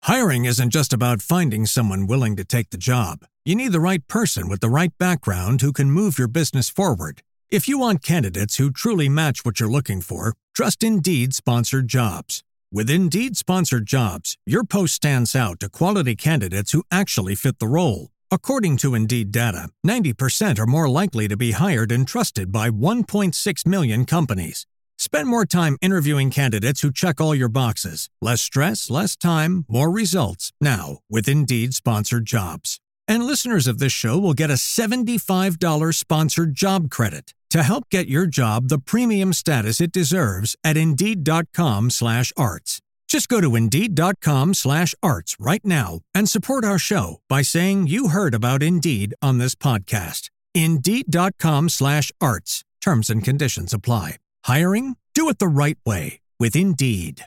Hiring isn't just about finding someone willing to take the job. You need the right person with the right background who can move your business forward. If you want candidates who truly match what you're looking for, trust Indeed-sponsored jobs. With Indeed-sponsored jobs, your post stands out to quality candidates who actually fit the role. According to Indeed data, 90% are more likely to be hired and trusted by 1.6 million companies. Spend more time interviewing candidates who check all your boxes. Less stress, less time, more results. Now, with Indeed-sponsored jobs. And listeners of this show will get a $75 sponsored job credit to help get your job the premium status it deserves at Indeed.com/arts. Just go to Indeed.com/arts right now and support our show by saying you heard about Indeed on this podcast. Indeed.com/arts. Terms and conditions apply. Hiring? Do it the right way with Indeed.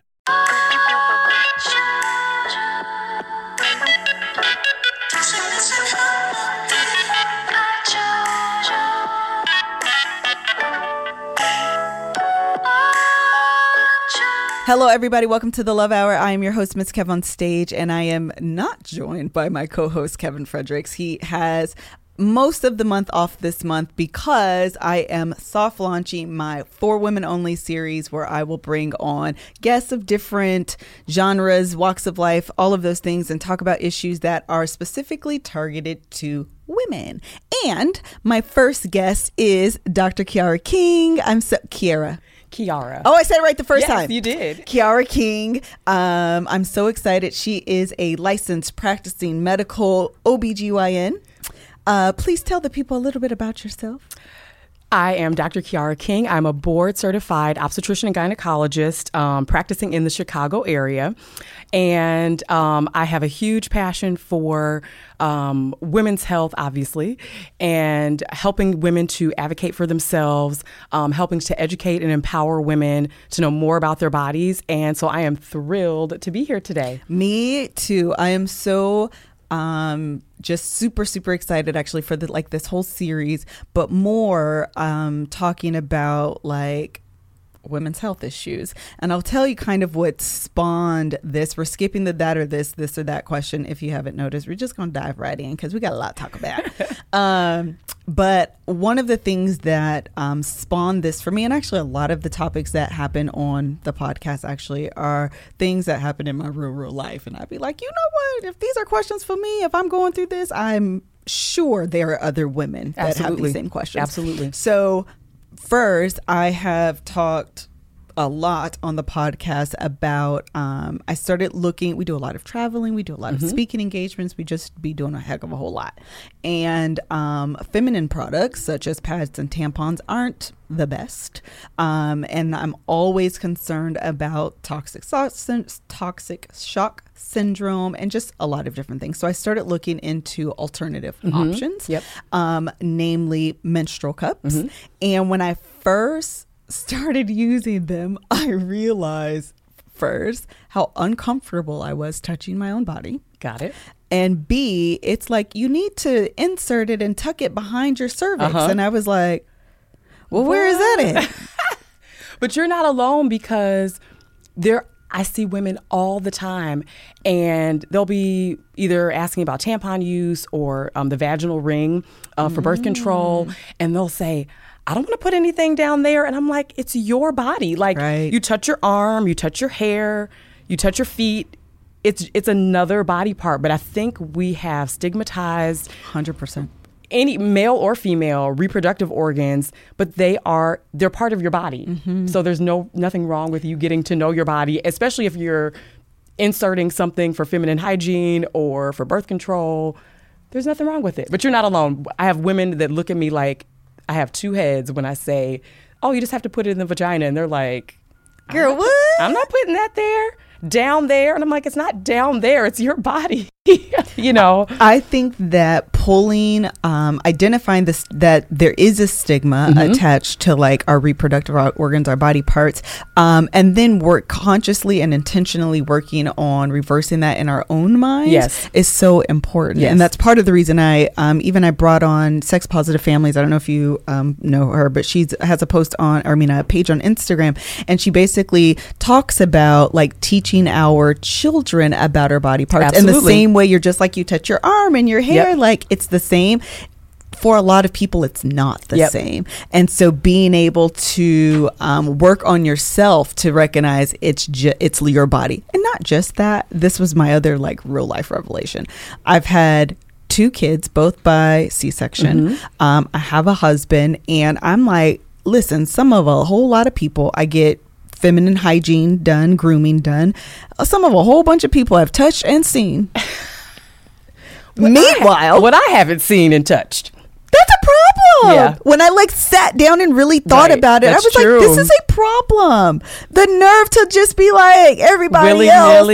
Hello, everybody. Welcome to the Love Hour. I am your host, Miss Kev on stage, and I am not joined by my co-host, Kevin Fredericks. He has most of the month off this month because I am soft launching my For Women Only series where I will bring on guests of different genres, walks of life, all of those things, and talk about issues that are specifically targeted to women. And my first guest is Dr. Kiara King. Kiara. Oh, I said it right the first time. Yes, you did. Kiara King. I'm so excited. She is a licensed practicing medical OBGYN. Please tell the people a little bit about yourself. I am Dr. Kiara King. I'm a board-certified obstetrician and gynecologist practicing in the Chicago area. And I have a huge passion for women's health, obviously, and helping women to advocate for themselves, helping to educate and empower women to know more about their bodies. And so I am thrilled to be here today. Me too. I am so just super excited actually for this whole series, but more talking about like women's health issues. And I'll tell you kind of what spawned this. We're skipping the that or this or that question. If you haven't noticed, we're just going to dive right in because we got a lot to talk about. But one of the things that spawned this for me, and actually a lot of the topics that happen on the podcast actually are things that happen in my real life. And I'd be like, you know what? If these are questions for me, if I'm going through this, I'm sure there are other women that have these same questions. Absolutely. So first, I have talked a lot on the podcast about, I started looking, we do a lot of traveling, we do a lot of speaking engagements, we just be doing a heck of a whole lot. And feminine products such as pads and tampons aren't the best. And I'm always concerned about toxic shock syndrome and just a lot of different things. So I started looking into alternative options, namely menstrual cups. And when I first started using them, I realized first how uncomfortable I was touching my own body. Got it. And B, it's like you need to insert it and tuck it behind your cervix. And I was like, well, where is that at? But you're not alone because I see women all the time and they'll be either asking about tampon use or the vaginal ring for birth control. And they'll say, I don't want to put anything down there. And I'm like, it's your body. Like you touch your arm, you touch your hair, you touch your feet. It's another body part. But I think we have stigmatized 100% any male or female reproductive organs, but they're part of your body. So there's nothing wrong with you getting to know your body, especially if you're inserting something for feminine hygiene or for birth control. There's nothing wrong with it. But you're not alone. I have women that look at me like I have two heads when I say, oh, you just have to put it in the vagina. And they're like, girl, what? I'm not putting that there, down there. And I'm like, it's not down there. It's your body. You know, I think that pulling, identifying this, that there is a stigma attached to like our reproductive organs, our body parts, and then work consciously and intentionally working on reversing that in our own minds is so important. And that's part of the reason I brought on Sex Positive Families. I don't know if you know her, but she has a page on Instagram, and she basically talks about like teaching our children about our body parts in the same way. You're just like, you touch your arm and your hair, like it's the same. For a lot of people, it's not the same. And so being able to work on yourself to recognize it's your body. And not just that, this was my other like real life revelation. I've had 2 kids, both by C-section. I have a husband, and I'm like, listen, a whole lot of people, I get feminine hygiene done, grooming done. Some of a whole bunch of people I've touched and seen. Meanwhile, what I haven't seen and touched. That's a problem. Yeah. When I like sat down and really thought about it, I was like, this is a problem. The nerve to just be like everybody else.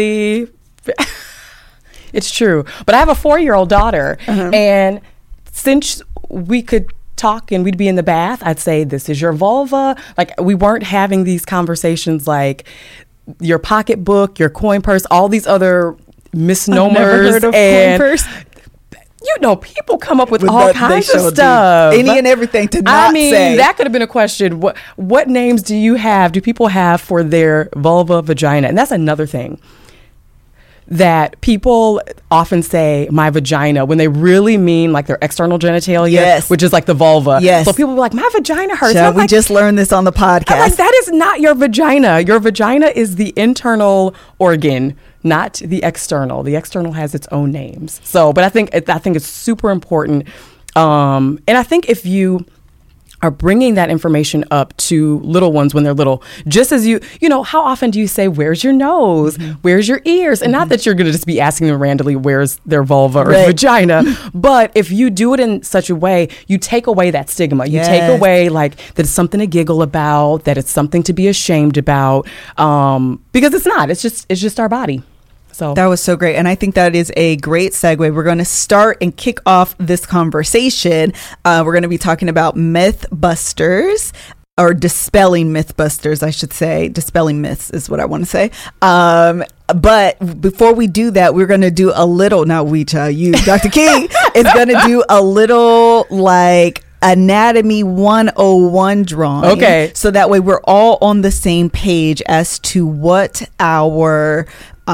It's true. But I have a 4-year-old daughter, and since we could talk and we'd be in the bath, I'd say, this is your vulva. Like, we weren't having these conversations like your pocketbook, your coin purse, all these other misnomers. I've never heard of coin purse. You know, people come up with all kinds of stuff. Any and everything to not say. That could have been a question. What names do people have for their vulva, vagina? And that's another thing. That people often say my vagina when they really mean like their external genitalia, which is like the vulva. So people be like, my vagina hurts. We just learned this on the podcast. I'm like, that is not your vagina. Your vagina is the internal organ, not the external. The external has its own names. So, but I think it's super important. And I think if you are bringing that information up to little ones when they're little, just as you know, how often do you say, where's your nose? Where's your ears? And not that you're going to just be asking them randomly, where's their vulva or vagina, but if you do it in such a way, you take away that stigma. You take away like that it's something to giggle about, that it's something to be ashamed about, because it's not. It's just our body. So that was so great. And I think that is a great segue. We're going to start and kick off this conversation. We're going to be talking about Mythbusters, or dispelling Mythbusters, I should say. Dispelling myths is what I want to say. But before we do that, we're going to do a little, not we, you, Dr. King, is going to do a little like Anatomy 101 drawing. Okay. So that way we're all on the same page as to what our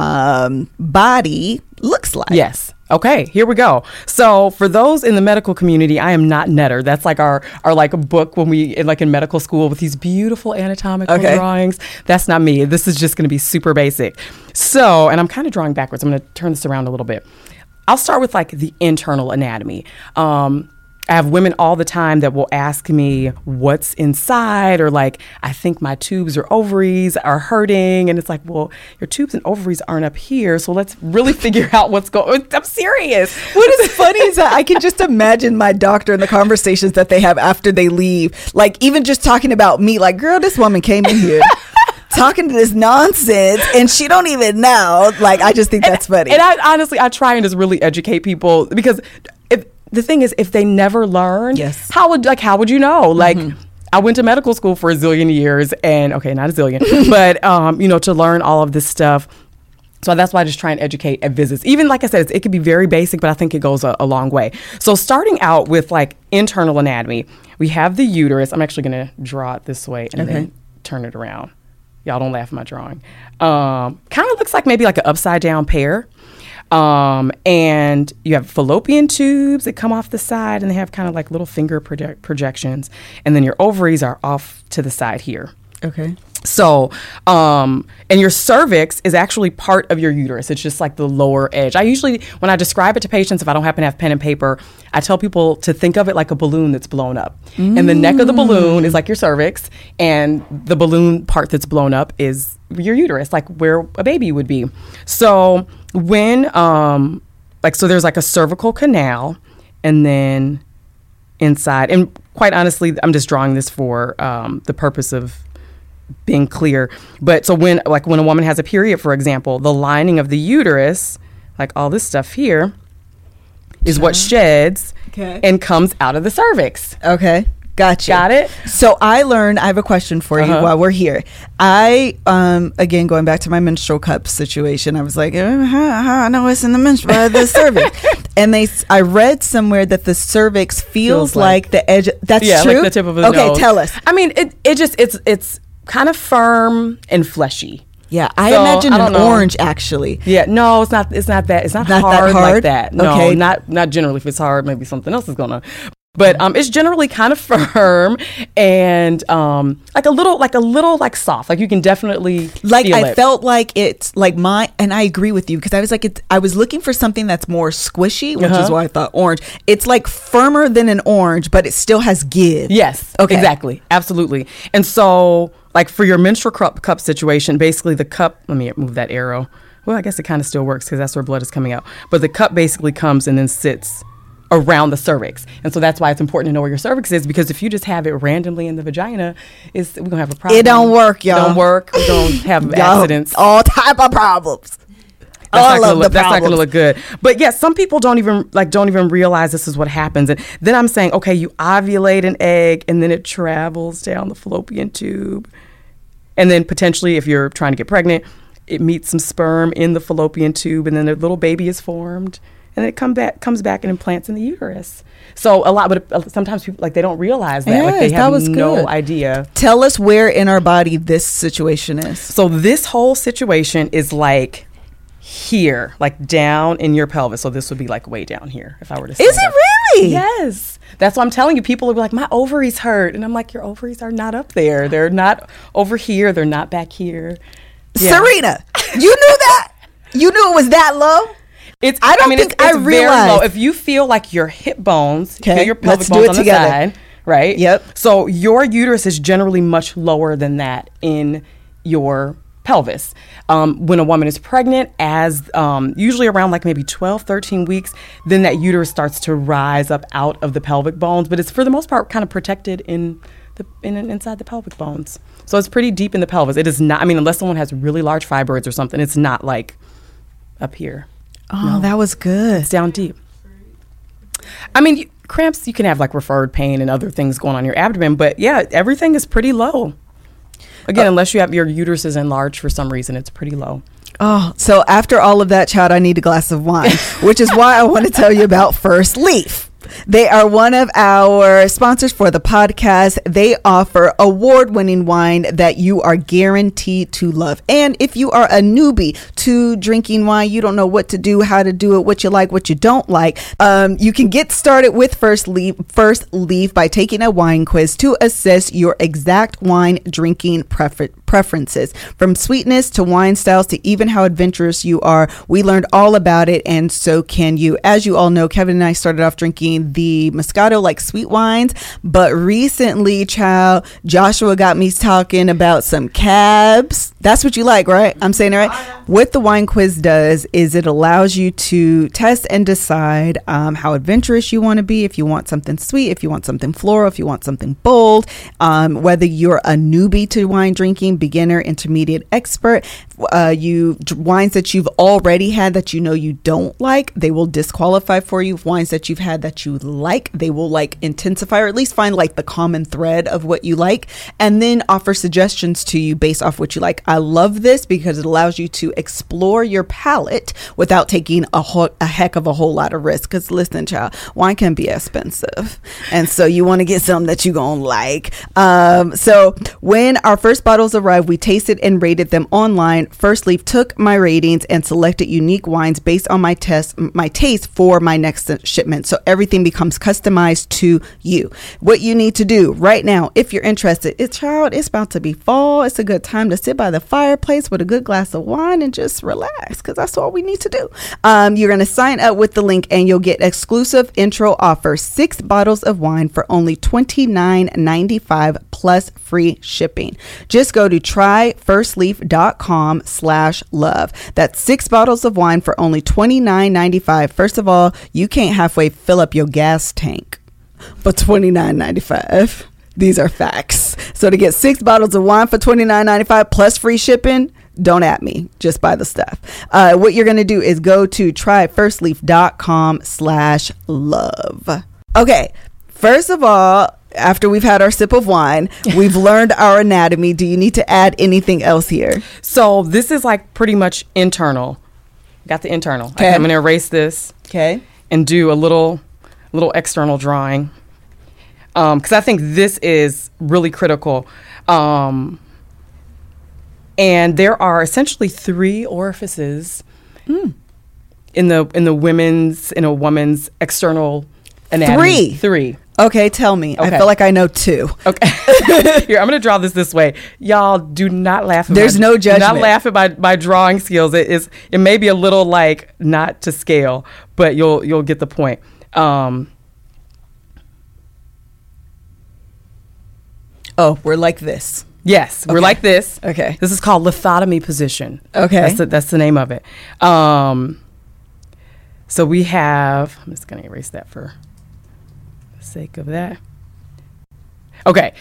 body looks like. Yes. Okay, here we go. So for those in the medical community, I am not Netter. That's like our like a book when we in medical school with these beautiful anatomical drawings. That's not me. This is just going to be super basic. So, and I'm kind of drawing backwards. I'm going to turn this around a little bit. I'll start with like the internal anatomy. I have women all the time that will ask me what's inside, or like, I think my tubes or ovaries are hurting. And it's like, well, your tubes and ovaries aren't up here. So let's really figure out what's going on. I'm serious. What is funny is that I can just imagine my doctor and the conversations that they have after they leave. Like even just talking about me, like, girl, this woman came in here talking to this nonsense and she don't even know. Like, I just think that's funny. And I honestly try and just really educate people, because the thing is, if they never learn, how would you know? Like, I went to medical school for a zillion years, and okay, not a zillion, but to learn all of this stuff. So that's why I just try and educate at visits. Even like I said, it could be very basic, but I think it goes a long way. So starting out with like internal anatomy, we have the uterus. I'm actually going to draw it this way and then turn it around. Y'all don't laugh at my drawing. Kind of looks like maybe like an upside down pear. And you have fallopian tubes that come off the side, and they have kind of like little finger projections. And then your ovaries are off to the side here. Okay. So, and your cervix is actually part of your uterus. It's just like the lower edge. I usually, when I describe it to patients, if I don't happen to have pen and paper, I tell people to think of it like a balloon that's blown up. And the neck of the balloon is like your cervix, and the balloon part that's blown up is your uterus, like where a baby would be. So when, so there's like a cervical canal, and then inside, and quite honestly, I'm just drawing this for the purpose of being clear. But so when a woman has a period, for example, the lining of the uterus, like all this stuff here is what sheds and comes out of the cervix. Okay. Gotcha. Got it? So I have a question for you while we're here. Again, going back to my menstrual cup situation, I was like, how I know it's in the cervix. And I read somewhere that the cervix feels like the edge. That's true? Like the tip of the nose. Okay, tell us. I mean, it's kind of firm and fleshy. Yeah, I imagine an orange actually. Yeah, no, it's not that. It's not hard like that. No, okay. not generally. If it's hard, maybe something else is gonna. But it's generally kind of firm and like a little soft. Like you can definitely feel it. Felt like it's like and I agree with you because I was like I was looking for something that's more squishy, which is why I thought orange. It's like firmer than an orange, but it still has give. Yes, okay. Exactly, absolutely. And so like for your menstrual cup situation, basically the cup. Let me move that arrow. Well, I guess it kind of still works because that's where blood is coming out. But the cup basically comes and then sits around the cervix. And so that's why it's important to know where your cervix is, because if you just have it randomly in the vagina, we're going to have a problem. It don't work, y'all. It don't work. We're going to have accidents. All type of problems. That's not going to look good. But yeah, some people don't even realize this is what happens. And then I'm saying, okay, you ovulate an egg and then it travels down the fallopian tube. And then potentially if you're trying to get pregnant, it meets some sperm in the fallopian tube and then a little baby is formed. And it comes back and implants in the uterus. So but sometimes people they don't realize that. Yes, they have no idea. Tell us where in our body this situation is. So this whole situation is like here, like down in your pelvis. So this would be like way down here if I were to say Is it really? Yes. That's what I'm telling you. People will be like, my ovaries hurt. And I'm like, your ovaries are not up there. They're not over here. They're not back here. Yeah. Serena, you knew that? You knew it was that low? It's realized. Very low. If you feel like your hip bones, feel your pelvic bones on the side, right? Yep. So your uterus is generally much lower than that in your pelvis. When a woman is pregnant, as usually around like maybe 12, 13 weeks, then that uterus starts to rise up out of the pelvic bones, but it's for the most part kind of protected inside the pelvic bones. So it's pretty deep in the pelvis. It is not, unless someone has really large fibroids or something, it's not like up here. Oh, no. That was good. It's down deep. Cramps, you can have like referred pain and other things going on in your abdomen, but yeah, everything is pretty low. Again, unless you have your uterus is enlarged for some reason, it's pretty low. Oh, so after all of that, child, I need a glass of wine, which is why I want to tell you about First Leaf. They are one of our sponsors for the podcast. They offer award-winning wine that you are guaranteed to love. And if you are a newbie to drinking wine, you don't know what to do, how to do it, what you like, what you don't like, you can get started with First Leaf by taking a wine quiz to assess your exact wine drinking preferences. From sweetness to wine styles to even how adventurous you are, we learned all about it, and so can you. As you all know, Kevin and I started off drinking the Moscato like sweet wines, but recently, child, Joshua got me talking about some cabs. That's what you like, right? I'm saying it right? What the wine quiz does is it allows you to test and decide how adventurous you want to be, if you want something sweet, if you want something floral, if you want something bold, whether you're a newbie to wine drinking, beginner, intermediate, expert, wines that you've already had that you know you don't like, they will disqualify for you. Wines that you've had that you like, they will intensify or at least find the common thread of what you like, and then offer suggestions to you based off what you like. I love this because it allows you to explore your palate without taking a heck of a whole lot of risk. Because listen, child, wine can be expensive, and so you want to get something that you're gonna like. So when our first bottles arrived, we tasted and rated them online. First Leaf took my ratings and selected unique wines based on my taste for my next shipment. So everything becomes customized to you. What you need to do right now, if you're interested, it's about to be fall. It's a good time to sit by the fireplace with a good glass of wine and just relax, because that's all we need to do. You're going to sign up with the link and you'll get exclusive intro offer, 6 bottles of wine for only $29.95 plus free shipping. Just go to tryfirstleaf.com/love. That's 6 bottles of wine for only $29.95. First of all, you can't halfway fill up your gas tank for $29.95. These are facts. So to get 6 bottles of wine for $29.95 plus free shipping, Don't at me. Just buy the stuff. What you're going to do is go to tryfirstleaf.com/love. Okay. First of all, after we've had our sip of wine, we've learned our anatomy. Do you need to add anything else here? So this is like pretty much internal. Got the internal. Okay. I'm going to erase this. Okay. And do a little external drawing. Because I think this is really critical. And there are essentially 3 orifices in a woman's external anatomy. 3. Okay, tell me. Okay. I feel like I know 2. Okay. Here, I'm going to draw this way. Y'all, do not laugh at There's no judgment. Do not laugh at my drawing skills. It may be a little like not to scale, but you'll get the point. We're like this. Yes, we're like this. Okay. This is called lithotomy position. Okay. That's the name of it. So we have, I'm just going to erase that for the sake of that. Okay.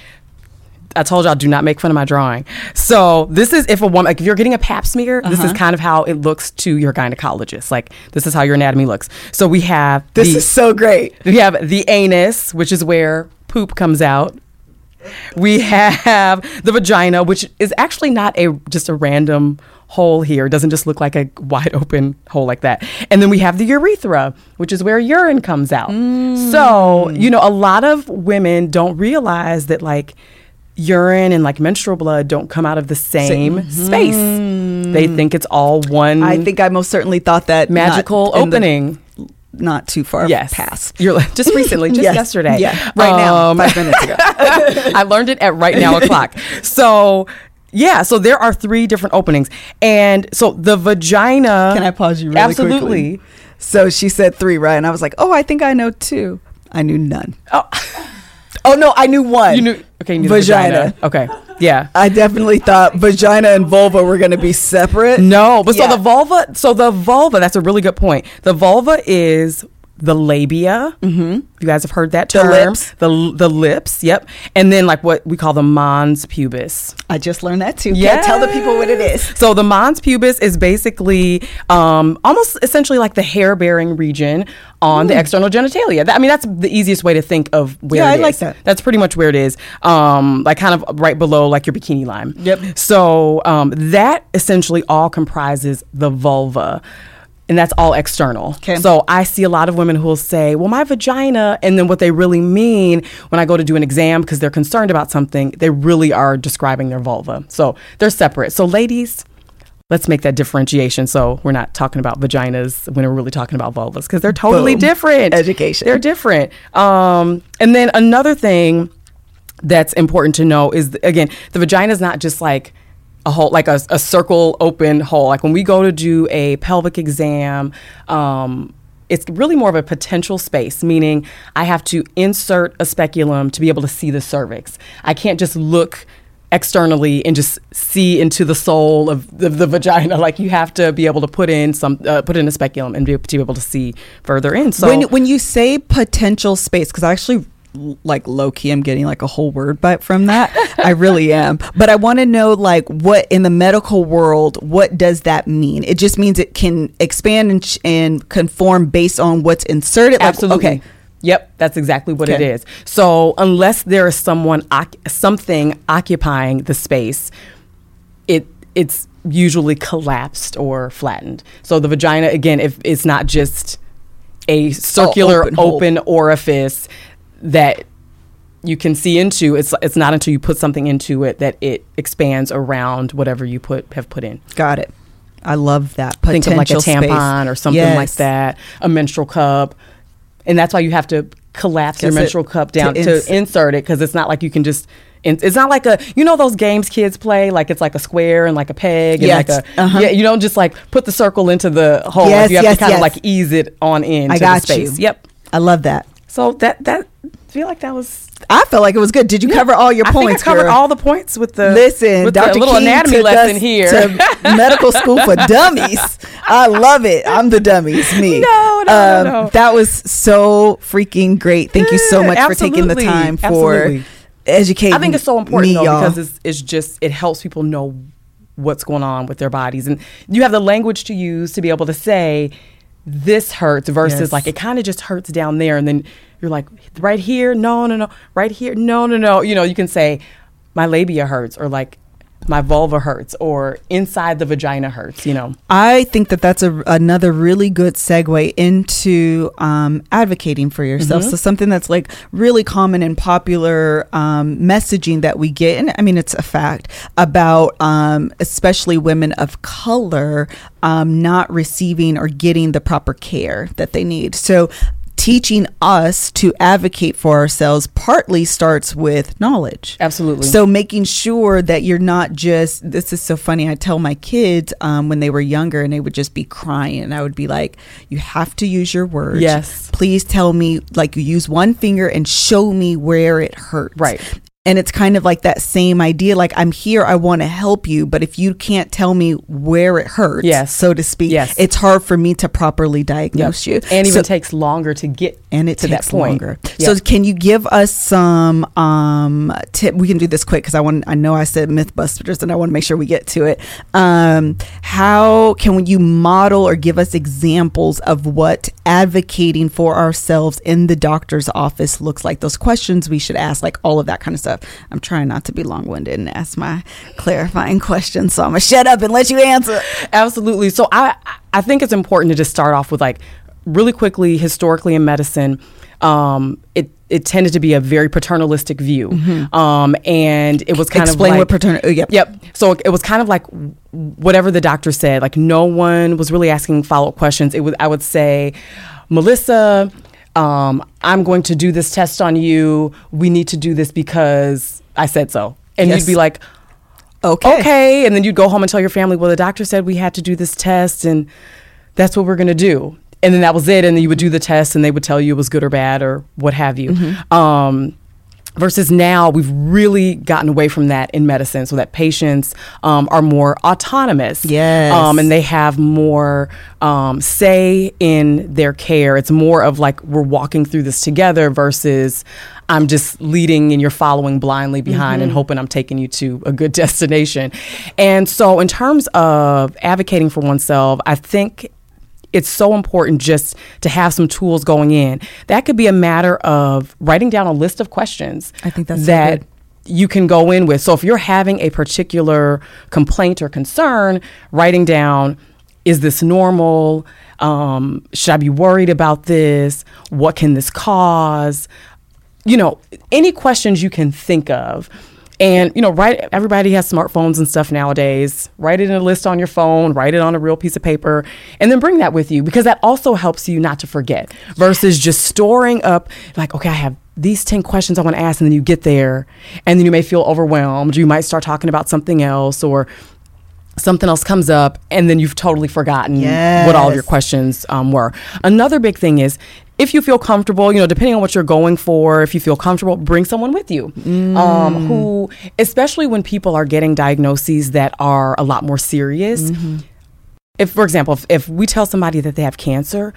I told y'all, do not make fun of my drawing. So this is if a woman, like if you're getting a pap smear, this is kind of how it looks to your gynecologist. Like this is how your anatomy looks. So we have this is so great. We have the anus, which is where poop comes out. We have the vagina, which is actually not just a random hole here. It doesn't just look like a wide open hole like that. And then we have the urethra, which is where urine comes out. So, a lot of women don't realize that like urine and like menstrual blood don't come out of the same space. They think it's all one. I think I most certainly thought that magical opening. Not too far past. You're like, just recently, just yesterday. Yeah, right now, 5 minutes ago. I learned it at right now o'clock. So, so there are 3 different openings. And so the vagina. Can I pause you really absolutely. quickly? So she said 3, right? And I was like, I think I know 2. I knew none. Oh no, I knew 1. You knew, okay, you knew vagina. Okay, yeah. I definitely thought vagina and vulva were going to be separate. No, but so the vulva, that's a really good point. The vulva is the labia. You guys have heard that term. The lips. The lips, yep. And then like what we call the mons pubis. I just learned that too. Yeah. Tell the people what it is. So the mons pubis is basically almost essentially like the hair-bearing region on the external genitalia. That's the easiest way to think of where it is. Yeah, I like that. That's pretty much where it is. Like kind of right below like your bikini line. Yep. So that essentially all comprises the vulva. And that's all external. Okay. So I see a lot of women who will say, well, my vagina, and then what they really mean when I go to do an exam because they're concerned about something, they really are describing their vulva. So they're separate. So ladies, let's make that differentiation. So we're not talking about vaginas when we're really talking about vulvas because they're totally different. Education. They're different. And then another thing that's important to know is, again, the vagina is not just like a hole, like a circle open hole. Like when we go to do a pelvic exam, it's really more of a potential space, meaning I have to insert a speculum to be able to see the cervix. I can't just look externally and just see into the soul of the vagina. Like you have to be able to put in a speculum and be able to see further in. So when you say potential space, because I actually like low key I'm getting like a whole word bite from that. I really am. But I want to know like what in the medical world, what does that mean? It just means it can expand and conform based on what's inserted. Absolutely. Like, okay. Yep, that's exactly what it is. So unless there is something occupying the space, it's usually collapsed or flattened. So the vagina, again, if it's not just a circular open orifice that you can see into, it's not until you put something into it that it expands around whatever you have put in. Got it. I love that. Think of like a tampon space. or something like that, a menstrual cup. And that's why you have to collapse your menstrual cup down to insert it, because it's not like you can just, it's not like those games kids play, like it's like a square and like a peg and like you don't just like put the circle into the hole. Yes, you have to kind of like ease it on into the space. Yep. I love that. So that I feel like that was. I felt like it was good. Did you cover all your points? I think I covered all the points with the Dr. little King anatomy lesson here. To medical school for dummies. I love it. I'm the dummies. Me. No. That was so freaking great. Thank you so much for taking the time for educating. I think it's so important y'all. because it helps people know what's going on with their bodies. And you have the language to use to be able to say, this hurts versus Yes. like, it kind of just hurts down there. And then you're like, right here, no. Right here, no. You know, you can say, my labia hurts, or like, my vulva hurts, or inside the vagina hurts, you know. I think that that's another really good segue into advocating for yourself. So something that's like really common and popular messaging that we get, and I mean, it's a fact, about especially women of color not receiving or getting the proper care that they need. So teaching us to advocate for ourselves partly starts with knowledge. Absolutely. So making sure that you're not just, this is so funny. I tell my kids when they were younger and they would just be crying, and I would be like, you have to use your words. Yes. Please tell me, like, you use one finger and show me where it hurts. Right. And it's kind of like that same idea, like, I'm here, I want to help you, but if you can't tell me where it hurts, Yes. so to speak, Yes. it's hard for me to properly diagnose you. And even So- takes longer to get and it to takes that point. longer. Yeah. So can you give us some tip? We can do this quick because I know I said Mythbusters and I want to make sure we get to it. How can you model or give us examples of what advocating for ourselves in the doctor's office looks like? Those questions we should ask, like all of that kind of stuff. I'm trying not to be long-winded and ask my clarifying questions, so I'm gonna shut up and let you answer. Absolutely. So I think it's important to just start off with, like, really quickly, historically in medicine, it tended to be a very paternalistic view. And it was kind Explain of like, what paternal. Yep. So it was kind of like whatever the doctor said. Like, no one was really asking follow-up questions. I would say, Melissa, I'm going to do this test on you. We need to do this because I said so. And Yes. you'd be like, okay. And then you'd go home and tell your family, well, the doctor said we had to do this test, and that's what we're going to do. And then that was it. And then you would do the test, and they would tell you it was good or bad or what have you. Versus now, we've really gotten away from that in medicine, so that patients are more autonomous. Yes. And they have more say in their care. It's more of like, we're walking through this together versus I'm just leading and you're following blindly behind and hoping I'm taking you to a good destination. And so in terms of advocating for oneself, I think it's so important just to have some tools going in. That could be a matter of writing down a list of questions. I think that's so that good. you can go in with. So if you're having a particular complaint or concern, writing down, is this normal? Should I be worried about this? What can this cause? You know, any questions you can think of. And, you know, everybody has smartphones and stuff nowadays. Write it in a list on your phone, write it on a real piece of paper, and then bring that with you, because that also helps you not to forget versus just storing up, like, okay, I have these 10 questions I want to ask, and then you get there and then you may feel overwhelmed. You might start talking about something else, or something else comes up, and then you've totally forgotten what all of your questions were. Another big thing is, if you feel comfortable, you know, depending on what you're going for, if you feel comfortable, bring someone with you who, especially when people are getting diagnoses that are a lot more serious. If, for example, if we tell somebody that they have cancer,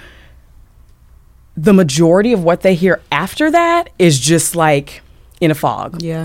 the majority of what they hear after that is just like in a fog. Yeah.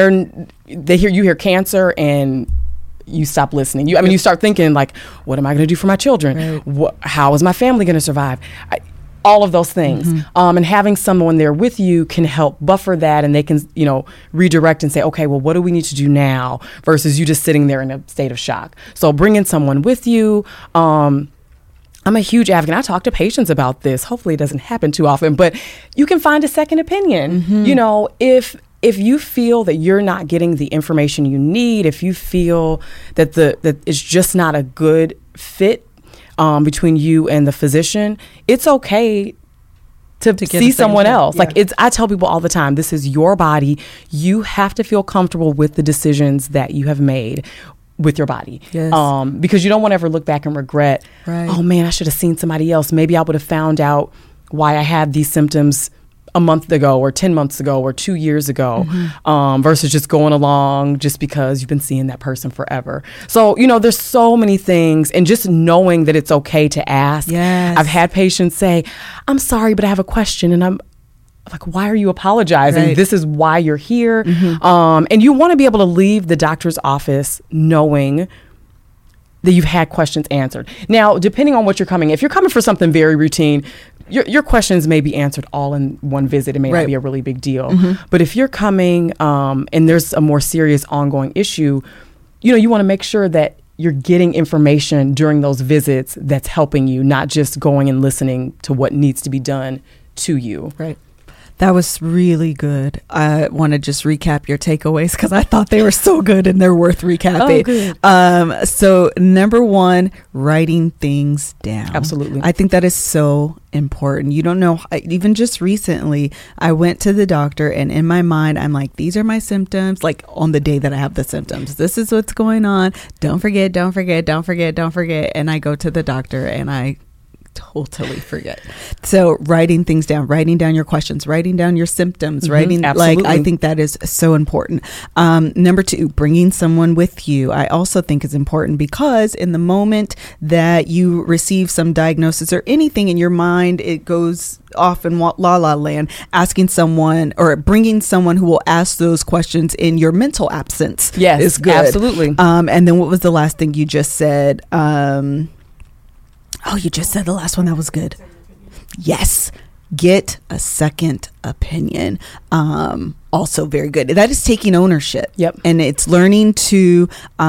You hear cancer and you stop listening. You start thinking like, what am I going to do for my children? Right. How is my family going to survive? All of those things. And having someone there with you can help buffer that, and they can, you know, redirect and say, okay, well, what do we need to do now? Versus you just sitting there in a state of shock. So bringing someone with you. I'm a huge advocate. I talk to patients about this. Hopefully it doesn't happen too often, but you can find a second opinion. You know, if you feel that you're not getting the information you need, if you feel that that it's just not a good fit between you and the physician, it's okay to see someone else. Yeah. Like, I tell people all the time, this is your body. You have to feel comfortable with the decisions that you have made with your body. Yes. Because you don't want to ever look back and regret, oh man, I should have seen somebody else. Maybe I would have found out why I had these symptoms a month ago or 10 months ago or 2 years ago, versus just going along just because you've been seeing that person forever. So, you know, there's so many things, and just knowing that it's okay to ask. Yes. I've had patients say, I'm sorry, but I have a question. And I'm like, why are you apologizing? Right. This is why you're here. And you want to be able to leave the doctor's office knowing that you've had questions answered. Now, depending on what you're coming, if you're coming for something very routine, your questions may be answered all in one visit. It may not be a really big deal. But if you're coming and there's a more serious ongoing issue, you want to make sure that you're getting information during those visits that's helping you, not just going and listening to what needs to be done to you. Right. That was really good. I want to just recap your takeaways because I thought they were so good and they're worth recapping. Oh, good. So number one, writing things down. Absolutely. I think that is so important. You don't know, even just recently, I went to the doctor and in my mind, I'm like, these are my symptoms. Like on the day that I have the symptoms, this is what's going on. Don't forget, don't forget, don't forget, don't forget. And I go to the doctor and I totally forget. So writing things down, writing down your questions, writing down your symptoms, writing, absolutely. I think that is so important. Number two, bringing someone with you, I also think is important because in the moment that you receive some diagnosis or anything in your mind, it goes off in la la land. Asking someone or bringing someone who will ask those questions in your mental absence is good. Absolutely. And then what was the last thing you just said? Oh, you just said the last one. That was good. Yes. Get a second opinion. Also very good. That is taking ownership. Yep. And it's learning to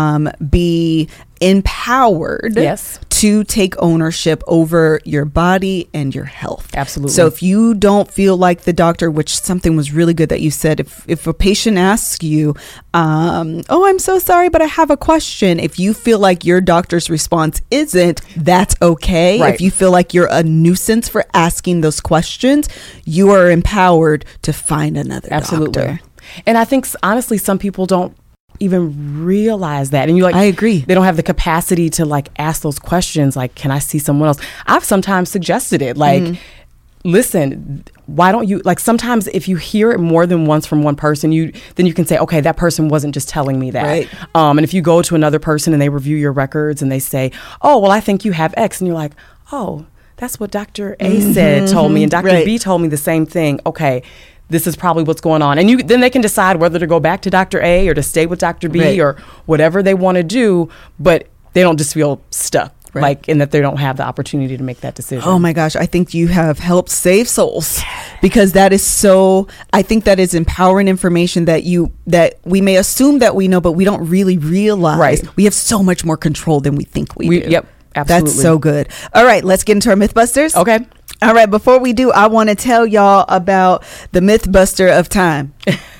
be empowered to take ownership over your body and your health. Absolutely. So if you don't feel like the doctor, which something was really good that you said, if a patient asks you, oh, I'm so sorry, but I have a question. If you feel like your doctor's response isn't, that's okay. Right. If you feel like you're a nuisance for asking those questions, you are empowered to find another doctor. And I think honestly, some people don't even realize that. And I agree. They don't have the capacity to like ask those questions. Like, can I see someone else? I've sometimes suggested it. Like, listen, why don't you, like sometimes if you hear it more than once from one person, then you can say, okay, that person wasn't just telling me that. Right. And if you go to another person and they review your records and they say, oh, well, I think you have X. And you're like, oh, that's what Dr. A told me. And Dr. B told me the same thing. Okay. This is probably what's going on. And then they can decide whether to go back to Dr. A or to stay with Dr. B or whatever they want to do, but they don't just feel stuck, like in that they don't have the opportunity to make that decision. Oh my gosh, I think you have helped save souls because that is I think that is empowering information that we may assume that we know, but we don't really realize we have so much more control than we think we do. Yep. Absolutely. That's so good. All right, let's get into our Mythbusters. Okay. All right, before we do, I want to tell y'all about the Mythbuster of time.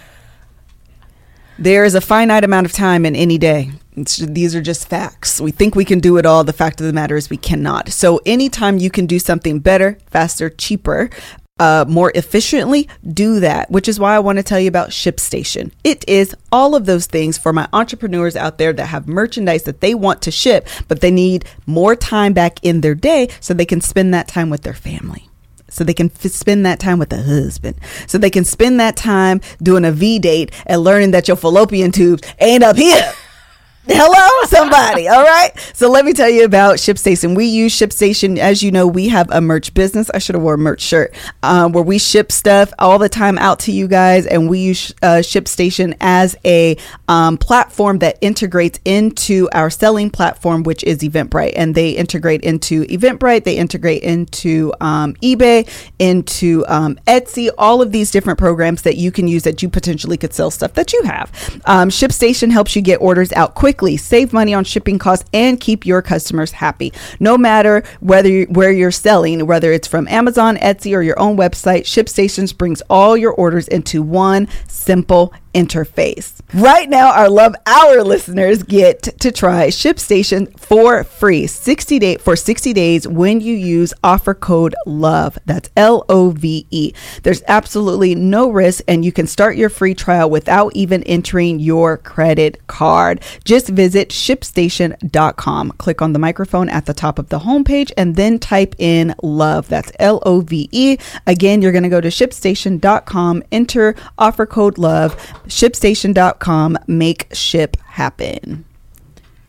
There is a finite amount of time in any day. These are just facts. We think we can do it all. The fact of the matter is we cannot. So anytime you can do something better, faster, cheaper, more efficiently, do that, which is why I want to tell you about ShipStation. It is all of those things for my entrepreneurs out there that have merchandise that they want to ship, but they need more time back in their day so they can spend that time with their family. So they can spend that time with the husband. So they can spend that time doing a V-date and learning that your fallopian tubes ain't up here. Hello, somebody. All right. So let me tell you about ShipStation. We use ShipStation. As you know, we have a merch business. I should have worn a merch shirt where we ship stuff all the time out to you guys. And we use ShipStation as a platform that integrates into our selling platform, which is Eventbrite. And they integrate into Eventbrite. They integrate into eBay, into Etsy, all of these different programs that you can use that you potentially could sell stuff that you have. ShipStation helps you get orders out quickly, save money on shipping costs, and keep your customers happy. No matter where you're selling, whether it's from Amazon, Etsy, or your own website, ShipStation brings all your orders into one simple interface. Right now, our Love Hour listeners get to try ShipStation for free 60 days when you use offer code LOVE. That's LOVE. There's absolutely no risk, and you can start your free trial without even entering your credit card. Just visit ShipStation.com. Click on the microphone at the top of the homepage and then type in LOVE. That's LOVE. Again, you're going to go to ShipStation.com, enter offer code LOVE. ShipStation.com, make ship happen.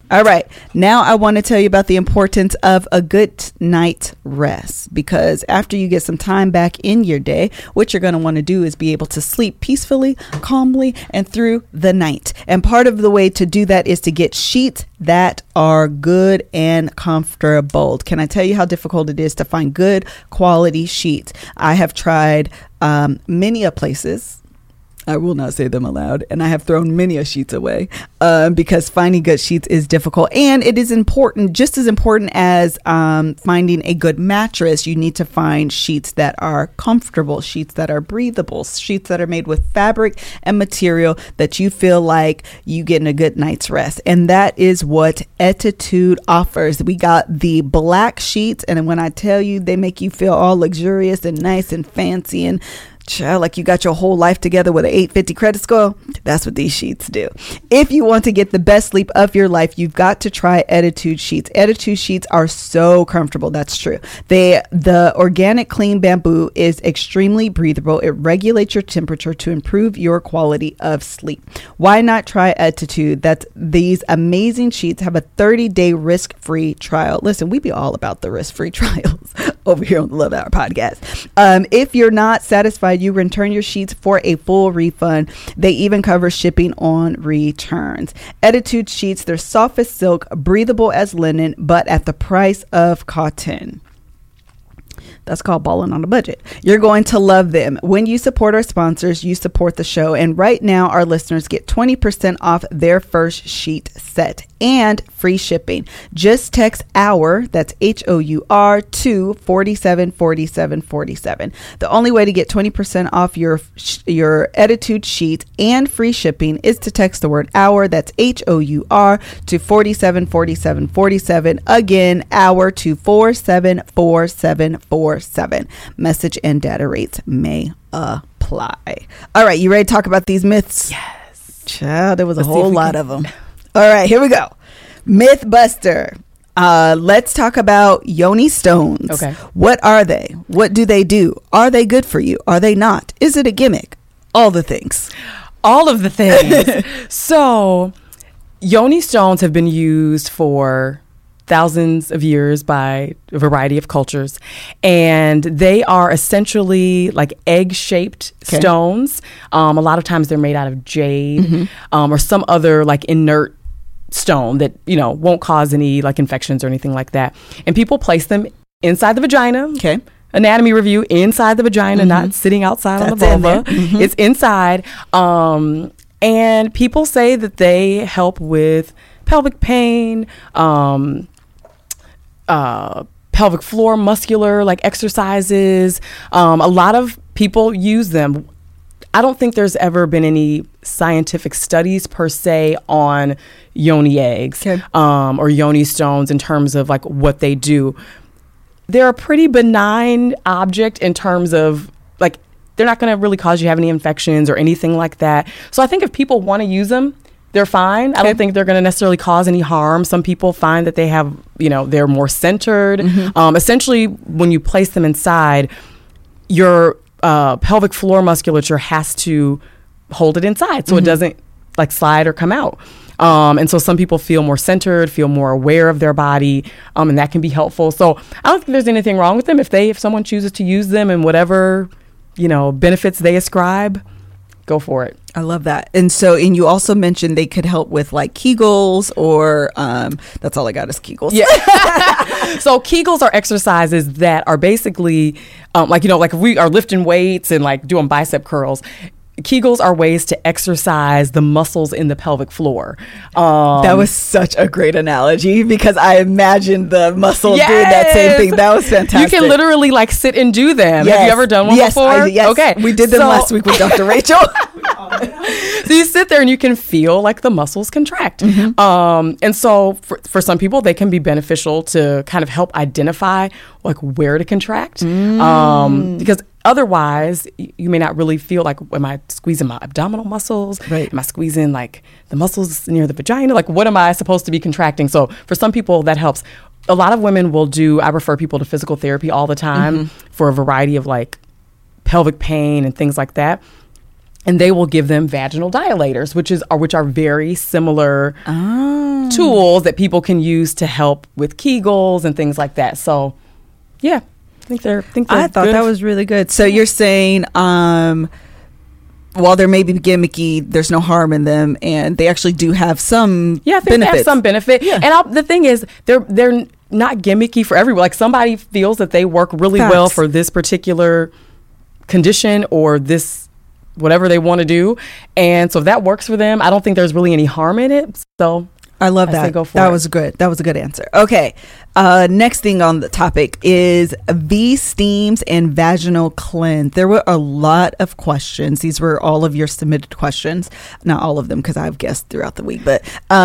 All right. Now I want to tell you about the importance of a good night's rest, because after you get some time back in your day, what you're going to want to do is be able to sleep peacefully, calmly, and through the night. And part of the way to do that is to get sheets that are good and comfortable. Can I tell you how difficult it is to find good quality sheets? I have tried many places. I will not say them aloud. And I have thrown many sheets away because finding good sheets is difficult. And it is important, just as important as finding a good mattress. You need to find sheets that are comfortable, sheets that are breathable, sheets that are made with fabric and material that you feel like you getting a good night's rest. And that is what Ettitude offers. We got the black sheets. And when I tell you, they make you feel all luxurious and nice and fancy and child, like you got your whole life together with an 850 credit score. That's what these sheets do. If you want to get the best sleep of your life, you've got to try Ettitude sheets. Ettitude sheets are so comfortable. That's true. The organic clean bamboo is extremely breathable. It regulates your temperature to improve your quality of sleep. Why not try Ettitude? These amazing sheets have a 30-day risk-free trial. Listen, we be all about the risk-free trials over here on the Love Hour podcast. If you're not satisfied, you return your sheets for a full refund. They even cover shipping on returns. Ettitude sheets, they're soft as silk, breathable as linen, but at the price of cotton. That's called balling on a budget. You're going to love them. When you support our sponsors, you support the show. And right now, our listeners get 20% off their first sheet set and free shipping. Just text HOUR, that's HOUR, to 474747. The only way to get 20% off your Ettitude sheet and free shipping is to text the word HOUR, that's HOUR, to 474747. Again, HOUR to 474747. Message and data rates may apply. All right, you ready to talk about these myths? Yes. Child, there was a whole lot of them. All right, here we go. Mythbuster. Let's talk about yoni stones. Okay. What are they? What do they do? Are they good for you? Are they not? Is it a gimmick? All the things. All of the things. So, yoni stones have been used for thousands of years by a variety of cultures, and they are essentially like egg-shaped stones. A lot of times they're made out of jade or some other like inert stone that won't cause any like infections or anything like that. And people place them inside the vagina. Okay. Anatomy review, inside the vagina, not sitting outside on the vulva. It's inside. And people say that they help with pelvic pain, pelvic floor muscular like exercises. A lot of people use them. I don't think there's ever been any scientific studies per se on yoni eggs or yoni stones in terms of like what they do. They're a pretty benign object in terms of like they're not going to really cause you to have any infections or anything like that. So I think if people want to use them, they're fine. I don't think they're going to necessarily cause any harm. Some people find that they have, they're more centered. Essentially, when you place them inside, your pelvic floor musculature has to hold it inside so it doesn't like slide or come out. And so some people feel more centered, feel more aware of their body, and that can be helpful. So I don't think there's anything wrong with them if someone chooses to use them and whatever, benefits they ascribe, go for it. I love that. And you also mentioned they could help with like Kegels or that's all I got is Kegels. Yeah. So Kegels are exercises that are basically like if we are lifting weights and like doing bicep curls. Kegels are ways to exercise the muscles in the pelvic floor. That was such a great analogy because I imagined the muscle doing that same thing. That was fantastic. You can literally like sit and do them. Yes. Have you ever done one before? Yes. Okay. We did them last week with Dr. Rachel. So you sit there and you can feel like the muscles contract. And so for some people, they can be beneficial to kind of help identify like where to contract. Because otherwise, you may not really feel like, am I squeezing my abdominal muscles? Right. Am I squeezing like the muscles near the vagina? Like, what am I supposed to be contracting? So for some people, that helps. A lot of women I refer people to physical therapy all the time for a variety of like pelvic pain and things like that. and they will give them vaginal dilators, which are very similar tools that people can use to help with Kegels and things like that. So, yeah, I think they're I thought good. that was really good. So you're saying, while they may be gimmicky, there's no harm in them, and they actually do have some I think benefits. they have some benefit. Yeah. And the thing is, they're not gimmicky for everyone. Like, somebody feels that they work really Facts. well for this particular condition or this whatever they want to do, and so if that works for them, I don't think there's really any harm in it. So I love that. Go for that it. was good. That was a good answer. Okay. Next thing on the topic is V-steams and vaginal cleanse. There were a lot of questions. These were all of your submitted questions. Not all of them, because I've guessed throughout the week, but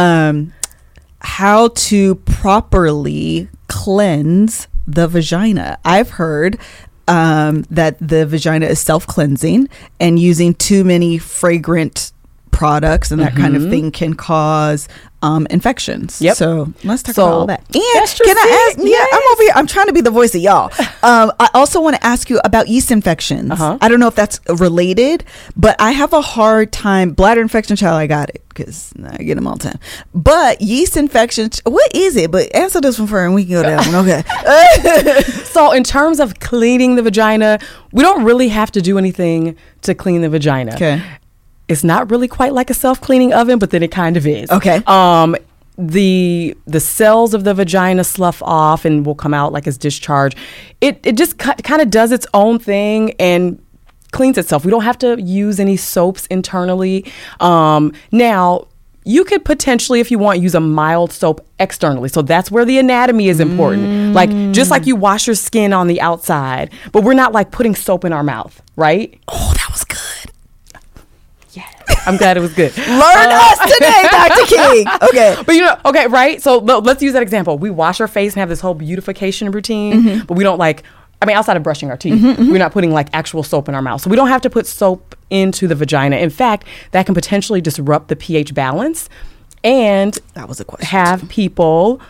how to properly cleanse the vagina. I've heard that the vagina is self-cleansing, and using too many fragrant products and that kind of thing can cause infections. Yep. So let's talk about all that. And that's true. can I ask? Yes. Yeah, I'm over here. I'm trying to be the voice of y'all. I also want to ask you about yeast infections. I don't know if that's related, but I have a hard time. Bladder infection, child, I got it because I get them all the time. But yeast infections, what is it? But answer this one first, and we can go down. Okay. So in terms of cleaning the vagina, we don't really have to do anything to clean the vagina. Okay. It's not really quite like a self-cleaning oven, but then it kind of is. Okay. The cells of the vagina slough off and will come out like as discharge. It just kind of does its own thing and cleans itself. We don't have to use any soaps internally. Now, you could potentially, if you want, use a mild soap externally. So that's where the anatomy is important. Like, just like you wash your skin on the outside, but we're not like putting soap in our mouth, right? Oh, that was good. Yeah. I'm glad it was good. Learn us today, Dr. King. Okay. But okay, right? So let's use that example. We wash our face and have this whole beautification routine, but we don't outside of brushing our teeth, we're not putting like actual soap in our mouth. So we don't have to put soap into the vagina. In fact, that can potentially disrupt the pH balance and That was a question. have people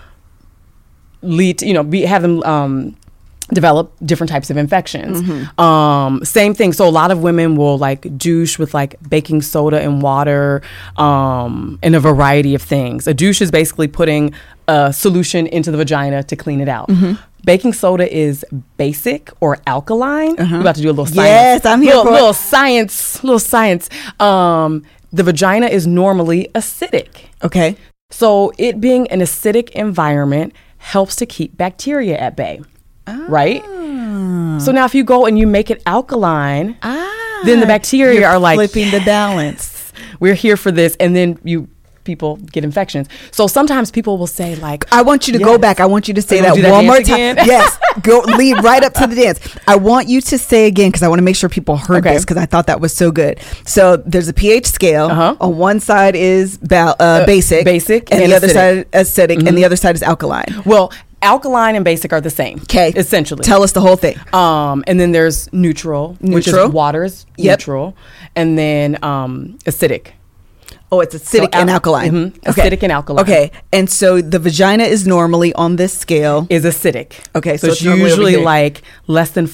have them develop different types of infections. Same thing. So a lot of women will like douche with like baking soda and water, and a variety of things. A douche is basically putting a solution into the vagina to clean it out. Baking soda is basic or alkaline. We're about to do a little science. Yes, I'm here for it. Little science. The vagina is normally acidic. Okay. So it being an acidic environment helps to keep bacteria at bay. Right? So now if you go and you make it alkaline, then the bacteria are like, flipping the balance. We're here for this. And then people get infections. So sometimes people will say like, I want you to go back. I want you to say that do that one more dance time. again? Yes. Go lead right up to the dance. I want you to say again, because I want to make sure people heard this, because I thought that was so good. So there's a pH scale. On one side is basic, and the other acidic. side acidic, and the other side is alkaline. well, alkaline and basic are the same. Okay. Essentially. Tell us the whole thing. And then there's neutral, which is Neutral. water is neutral. And then acidic. Oh, it's acidic and alkaline. Acidic and alkaline. Okay. And so the vagina is normally on this scale. Is acidic. Okay, So, so it's it's normally over usually here. like less than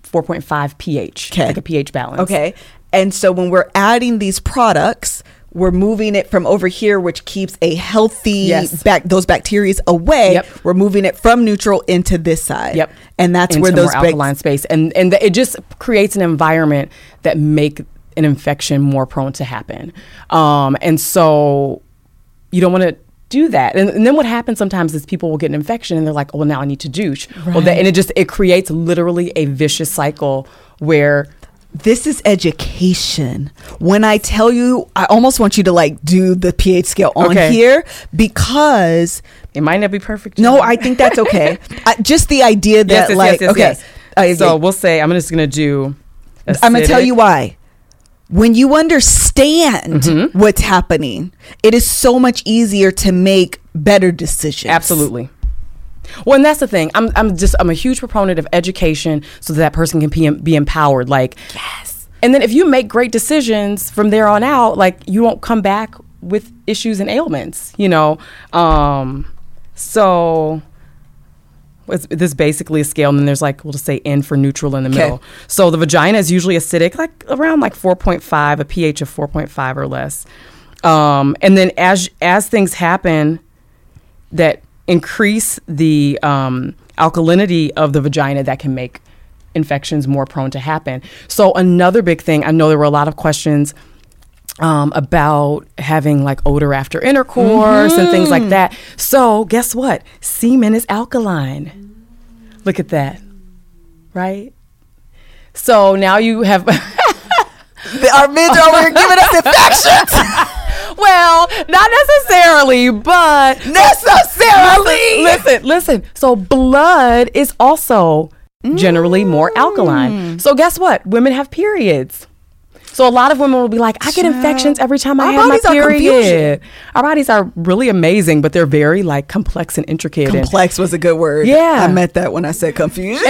4.5 pH. Okay. Like a pH balance. Okay. And so when we're adding these products, we're moving it from over here, which keeps a healthy those bacteria away. Yep. We're moving it from neutral into this side. Yep. And that's Into where those more alkaline space. And it just creates an environment that make an infection more prone to happen. And so you don't want to do that. And then what happens sometimes is people will get an infection and they're like, oh, well, now I need to douche. Right. Well, and it creates literally a vicious cycle where this is education. When I tell you, I almost want you to like do the pH scale on here, because it might not be perfect. No, I think that's okay. Just the idea that yes. So we'll say, I'm just going to do acidic. I'm going to tell you why. When you understand what's happening, it is so much easier to make better decisions. Absolutely. Well, and that's the thing. I'm a huge proponent of education so that person can be empowered. Like, yes. And then if you make great decisions from there on out, like you won't come back with issues and ailments, So This basically a scale, and then there's like, we'll just say N for neutral in the middle. So the vagina is usually acidic, like around like 4.5, a pH of 4.5 or less. And then as things happen that increase the alkalinity of the vagina, that can make infections more prone to happen. So another big thing, I know there were a lot of questions about having like odor after intercourse and things like that. So guess what? Semen is alkaline. Look at that. Right? So now you have... Our men over here giving us infections. Well, not necessarily, but... Listen. So blood is also generally more alkaline. So guess what? Women have periods. So a lot of women will be like, I get infections every time I have my period. Our bodies are really amazing, but they're very like complex and intricate. Complex was a good word. Yeah. I meant that when I said confusion.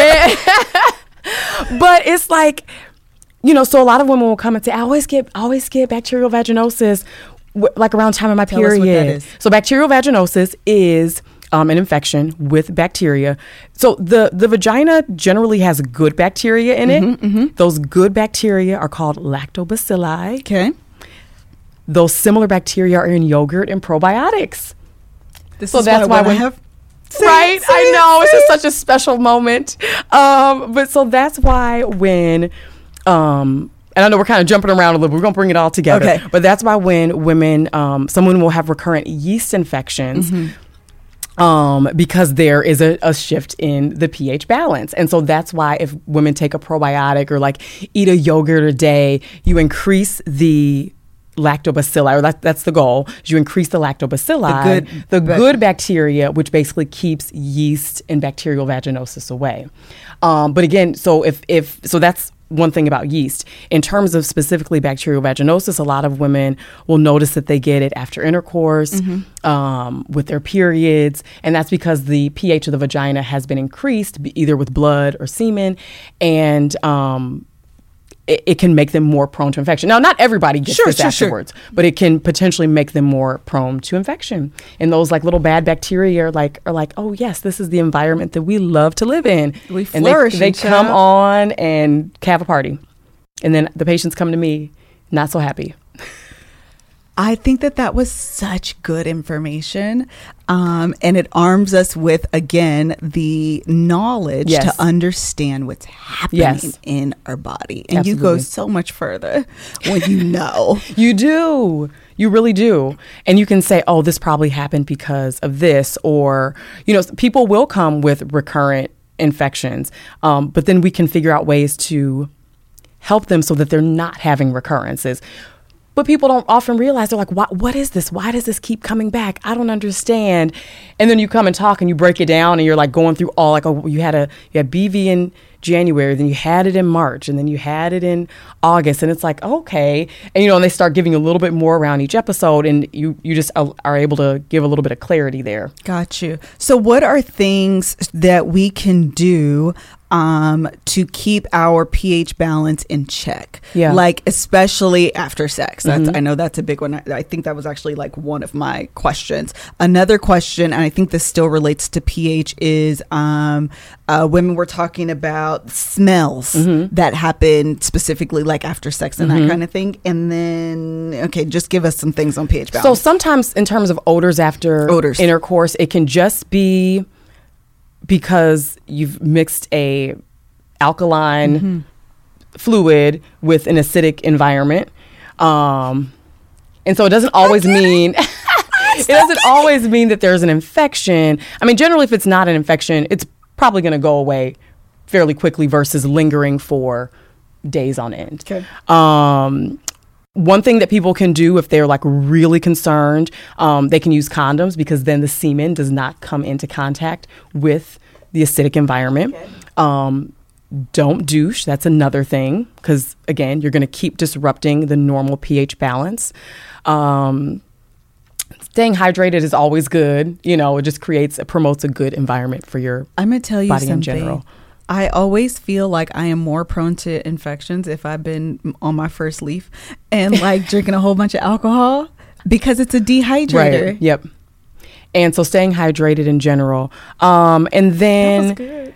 But it's like, so a lot of women will come and say, I always get bacterial vaginosis like around time of my period. Tell us what that is. So bacterial vaginosis is an infection with bacteria. So the vagina generally has good bacteria in it. Those good bacteria are called lactobacilli. Okay. Those similar bacteria are in yogurt and probiotics. That's why we have... Right? I know. It's just such a special moment. But so that's why when... and I know we're kind of jumping around a little bit. We're going to bring it all together. Okay. But that's why when women... some women will have recurrent yeast infections... because there is a shift in the pH balance. And so that's why if women take a probiotic or like eat a yogurt a day, you increase the lactobacilli, or that's the goal. You increase the lactobacilli, the good bacteria, which basically keeps yeast and bacterial vaginosis away. But again, so so that's one thing about yeast. In terms of specifically bacterial vaginosis, a lot of women will notice that they get it after intercourse, with their periods, and that's because the pH of the vagina has been increased, either with blood or semen, and it can make them more prone to infection. Now, not everybody gets this afterwards, but it can potentially make them more prone to infection. And those like little bad bacteria are like, oh yes, this is the environment that we love to live in. We flourish. And they come on and have a party. And then the patients come to me, not so happy. I think that was such good information. And it arms us with, again, the knowledge to understand what's happening in our body. And you go so much further when you know. You do. You really do. And you can say, oh, this probably happened because of this. Or, people will come with recurrent infections. But then we can figure out ways to help them so that they're not having recurrences. But people don't often realize, they're like, what is this? Why does this keep coming back? I don't understand. And then you come and talk and you break it down and you're like going through all, like, oh, you had BV in January, then you had it in March, and then you had it in August. And it's like, okay. And, and they start giving a little bit more around each episode, and you just are able to give a little bit of clarity there. Got you. So what are things that we can do to keep our pH balance in check? Yeah. Like, especially after sex. I know that's a big one. I think that was actually like one of my questions. Another question, and I think this still relates to pH, is women were talking about smells that happen specifically like after sex and that kind of thing. And then, okay, just give us some things on pH balance. So sometimes in terms of odors after intercourse, it can just be because you've mixed a alkaline fluid with an acidic environment. And so it doesn't always mean that there's an infection. I mean, generally, if it's not an infection, it's probably going to go away fairly quickly versus lingering for days on end. Okay. One thing that people can do if they're like really concerned, they can use condoms, because then the semen does not come into contact with the acidic environment. Okay. Don't douche. That's another thing, because again, you're going to keep disrupting the normal pH balance. Staying hydrated is always good. It just promotes a good environment for your I'm going to tell you body something. In general. I always feel like I am more prone to infections if I've been on my first leaf and like drinking a whole bunch of alcohol, because it's a dehydrator. Right. Yep. And so staying hydrated in general. And then,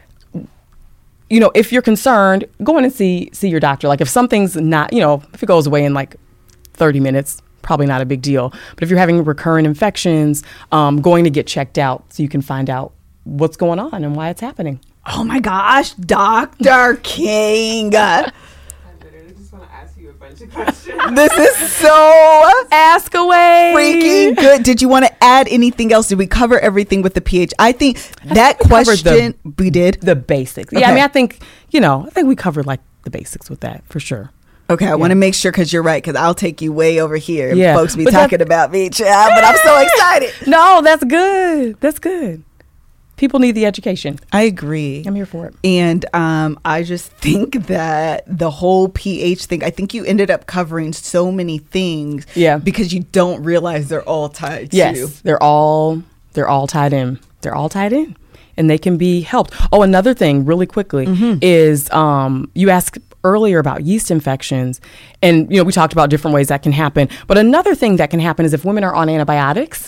you know, if you're concerned, go in and see your doctor. Like if something's not, you know, if it goes away in like 30 minutes, probably not a big deal. But if you're having recurrent infections, going to get checked out so you can find out what's going on and why it's happening. Oh my gosh, Dr. King. I literally just want to ask you a bunch of questions. This is so Ask away. freaking good. Did you want to add anything else? Did we cover everything with the pH? I think that question we did. The basics. Okay. Yeah, I mean, I think we covered like the basics with that for sure. Okay, I want to make sure because you're right, because I'll take you way over here. And Yeah. folks be But talking about me, child, but I'm so excited. No, that's good. That's good. People need the education. I agree. I'm here for it. And I just think that the whole pH thing, I think you ended up covering so many things. Yeah. Because you don't realize they're all tied Yes, to. they're all tied in. They're all tied in, and they can be helped. Oh, another thing, really quickly, is you asked earlier about yeast infections, and we talked about different ways that can happen. But another thing that can happen is if women are on antibiotics.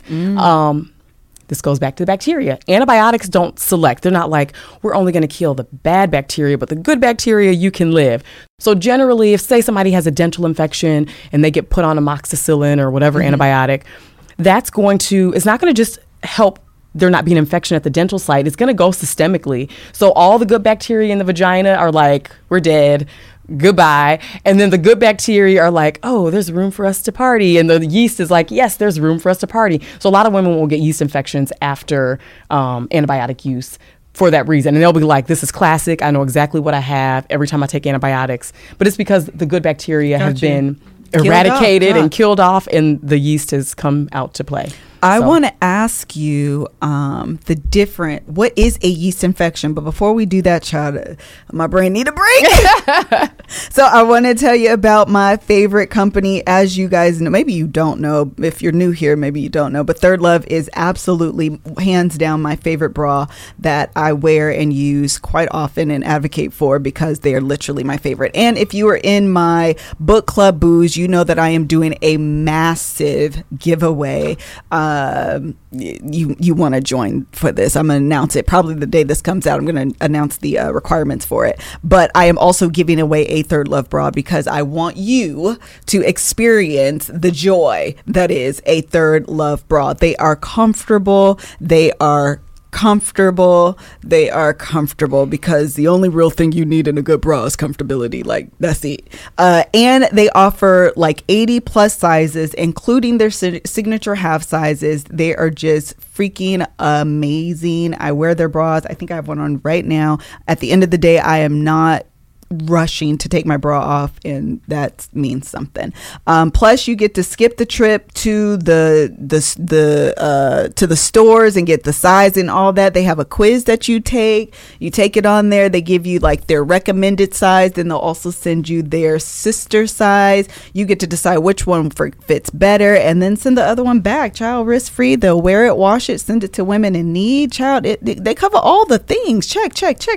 This goes back to the bacteria. Antibiotics don't select. They're not like, we're only going to kill the bad bacteria, but the good bacteria, you can live. So generally, if, say, somebody has a dental infection and they get put on amoxicillin or whatever antibiotic, it's not going to just help there not be an infection at the dental site. It's going to go systemically. So all the good bacteria in the vagina are like, we're dead. Goodbye. And then the good bacteria are like, oh, there's room for us to party. And the yeast is like, yes, there's room for us to party. So a lot of women will get yeast infections after antibiotic use for that reason. And they'll be like, this is classic. I know exactly what I have every time I take antibiotics. But it's because the good bacteria have been eradicated and killed off, and the yeast has come out to play. I want to ask you what is a yeast infection? But before we do that, child, my brain need a break. So I want to tell you about my favorite company. As you guys know, maybe you don't know. If you're new here, maybe you don't know. But Third Love is absolutely, hands down, my favorite bra that I wear and use quite often and advocate for, because they are literally my favorite. And if you are in my book club booze, you know that I am doing a massive giveaway. You want to join for this. I'm going to announce it probably the day this comes out. I'm going to announce the requirements for it. But I am also giving away a Third Love bra because I want you to experience the joy that is a Third Love bra. They are comfortable. They are comfortable because the only real thing you need in a good bra is comfortability. Like, that's it. And they offer like 80 plus sizes, including their signature half sizes. They are just freaking amazing. I wear their bras. I think I have one on right now. At the end of the day, I am not rushing to take my bra off, and that means something. Plus, you get to skip the trip to the stores and get the size and all that. They have a quiz that you take it on there. They give you like their recommended size, then they'll also send you their sister size. You get to decide which one fits better, and then send the other one back. Child, risk free. They'll wear it, wash it, send it to women in need. Child, they cover all the things. Check.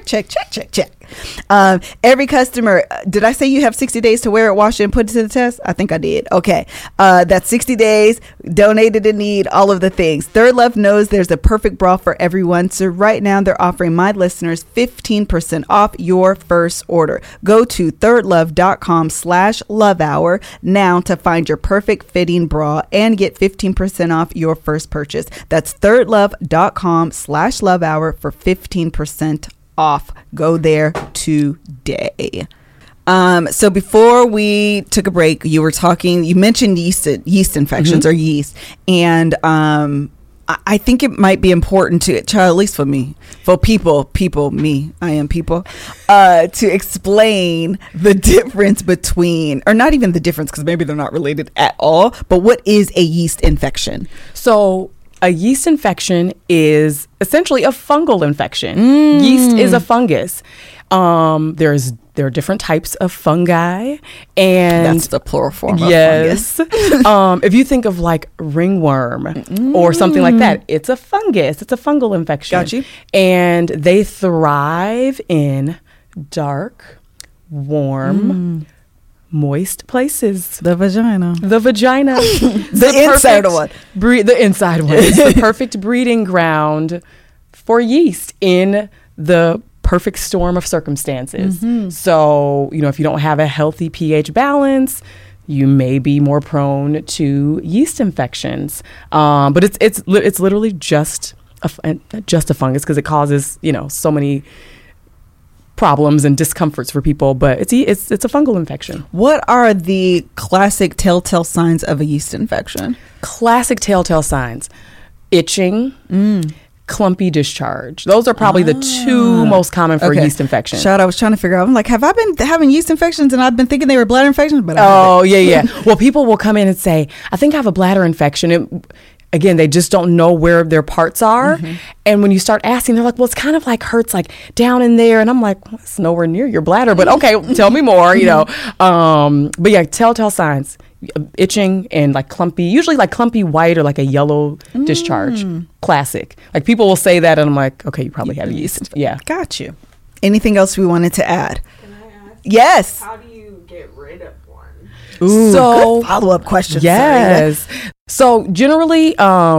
Every customer, did I say you have 60 days to wear it, wash it, and put it to the test? I think I did. Okay. That's 60 days, donated in need, all of the things. Third Love knows there's a perfect bra for everyone. So right now they're offering my listeners 15% off your first order. Go to thirdlove.com/lovehour now to find your perfect fitting bra and get 15% off your first purchase. That's thirdlove.com/lovehour for 15% off. Go there today. So before we took a break, you mentioned yeast infections or yeast. And I think it might be important to, at least for me, for people, I am people, to explain the difference between, or not even the difference, because maybe they're not related at all, but what is a yeast infection? So a yeast infection is essentially a fungal infection. Yeast is a fungus. There are different types of fungi, and that's the plural form of fungus. If you think of like ringworm or something like that, it's a fungus. It's a fungal infection. Got you. And they thrive in dark, warm, moist places. The vagina. The vagina. The inside one. The inside one. It's the perfect breeding ground for yeast in the perfect storm of circumstances. So, if you don't have a healthy pH balance, you may be more prone to yeast infections. But it's literally just a fungus because it causes, so many problems and discomforts for people, but it's a fungal infection. What are the classic telltale signs of a yeast infection? Classic telltale signs: itching, clumpy discharge. Those are probably the two most common for yeast infections. I was trying to figure out. I'm like, have I been having yeast infections and I've been thinking they were bladder infections? But yeah. Well, people will come in and say, I think I have a bladder infection. Again, they just don't know where their parts are. And when you start asking, they're like, well, it's kind of like hurts like down in there. And I'm like, well, it's nowhere near your bladder, but okay, tell me more, But yeah, telltale signs: itching and like clumpy, usually like clumpy white or like a yellow discharge. Classic. Like people will say that and I'm like, okay, you probably have yeast. Yeah. Got you. Anything else we wanted to add? Can I ask? Yes. How do you get rid of one? Ooh, So good follow-up question. yes. So generally,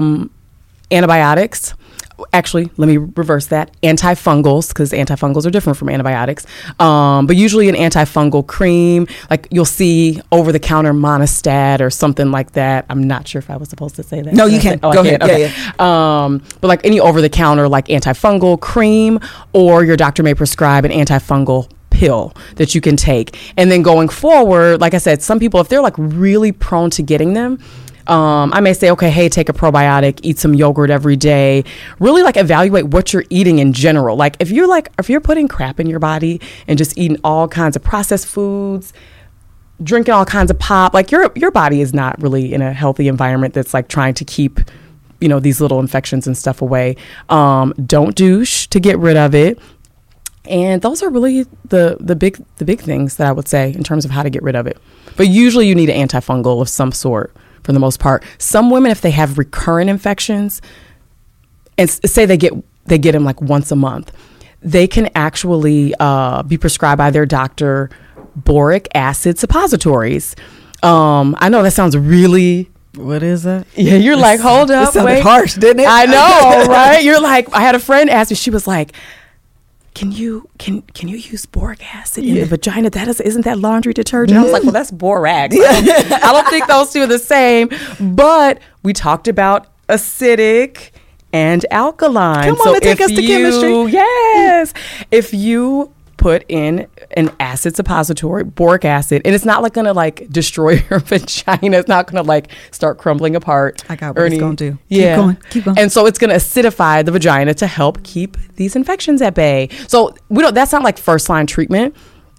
antibiotics. Actually, let me reverse that. Antifungals, because antifungals are different from antibiotics. But usually an antifungal cream, like you'll see over-the-counter Monistat or something like that. I'm not sure if I was supposed to say that. No, you can. Go ahead. Okay. Yeah. But like any over-the-counter, like antifungal cream, or your doctor may prescribe an antifungal pill that you can take. And then going forward, like I said, some people, if they're like really prone to getting them, I may say, okay, hey, take a probiotic, eat some yogurt every day. Really like evaluate what you're eating in general. Like if you're putting crap in your body and just eating all kinds of processed foods, drinking all kinds of pop, like your body is not really in a healthy environment that's like trying to keep, these little infections and stuff away. Don't douche to get rid of it. And those are really the big things that I would say in terms of how to get rid of it. But usually you need an antifungal of some sort for the most part. Some women, if they have recurrent infections and say they get them like once a month, they can actually be prescribed by their doctor boric acid suppositories. I know that sounds really... What is that? Yeah, you're like, hold up, it sounded wait. harsh, didn't it? I know, right? You're like, I had a friend ask me, she was like, Can you use boric acid in the vagina? Isn't that laundry detergent? I was like, well, that's borax. I don't think those two are the same. But we talked about acidic and alkaline. Come on, take us to chemistry. Yes. If you put in an acid suppository, boric acid, and it's not like gonna like destroy your vagina. It's not gonna like start crumbling apart. I got what it's gonna do. Yeah. Keep going. And so it's gonna acidify the vagina to help keep these infections at bay. So that's not like first line treatment.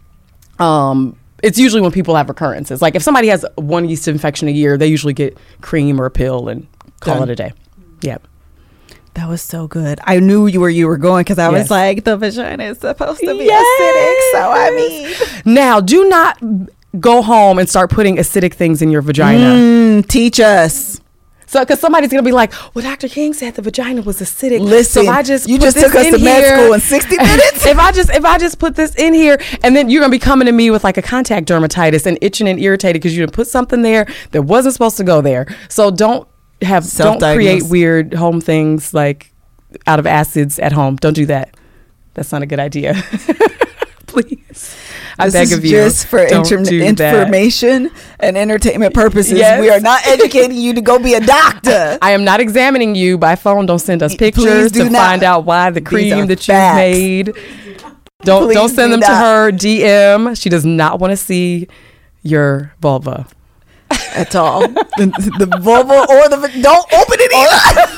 It's usually when people have recurrences. Like if somebody has one yeast infection a year, they usually get cream or a pill and call it a day. Yeah. That was so good. I knew where you were going because I was like, the vagina is supposed to be acidic. So now do not go home and start putting acidic things in your vagina. Teach us. So, because somebody's gonna be like, "Well, Dr. King said the vagina was acidic." Listen, so if you just took us to med school in 60 minutes. if I just put this in here, and then you're gonna be coming to me with like a contact dermatitis and itching and irritated because you put something there that wasn't supposed to go there. So don't create weird home things like out of acids at home. Don't do that. That's not a good idea. Please. I beg of you. Just for information and entertainment purposes. Yes. We are not educating you to go be a doctor. I am not examining you by phone. Don't send us pictures to find out why the cream that you made. Don't send them to her DM. She does not want to see your vulva at all. the vulva or don't open it either.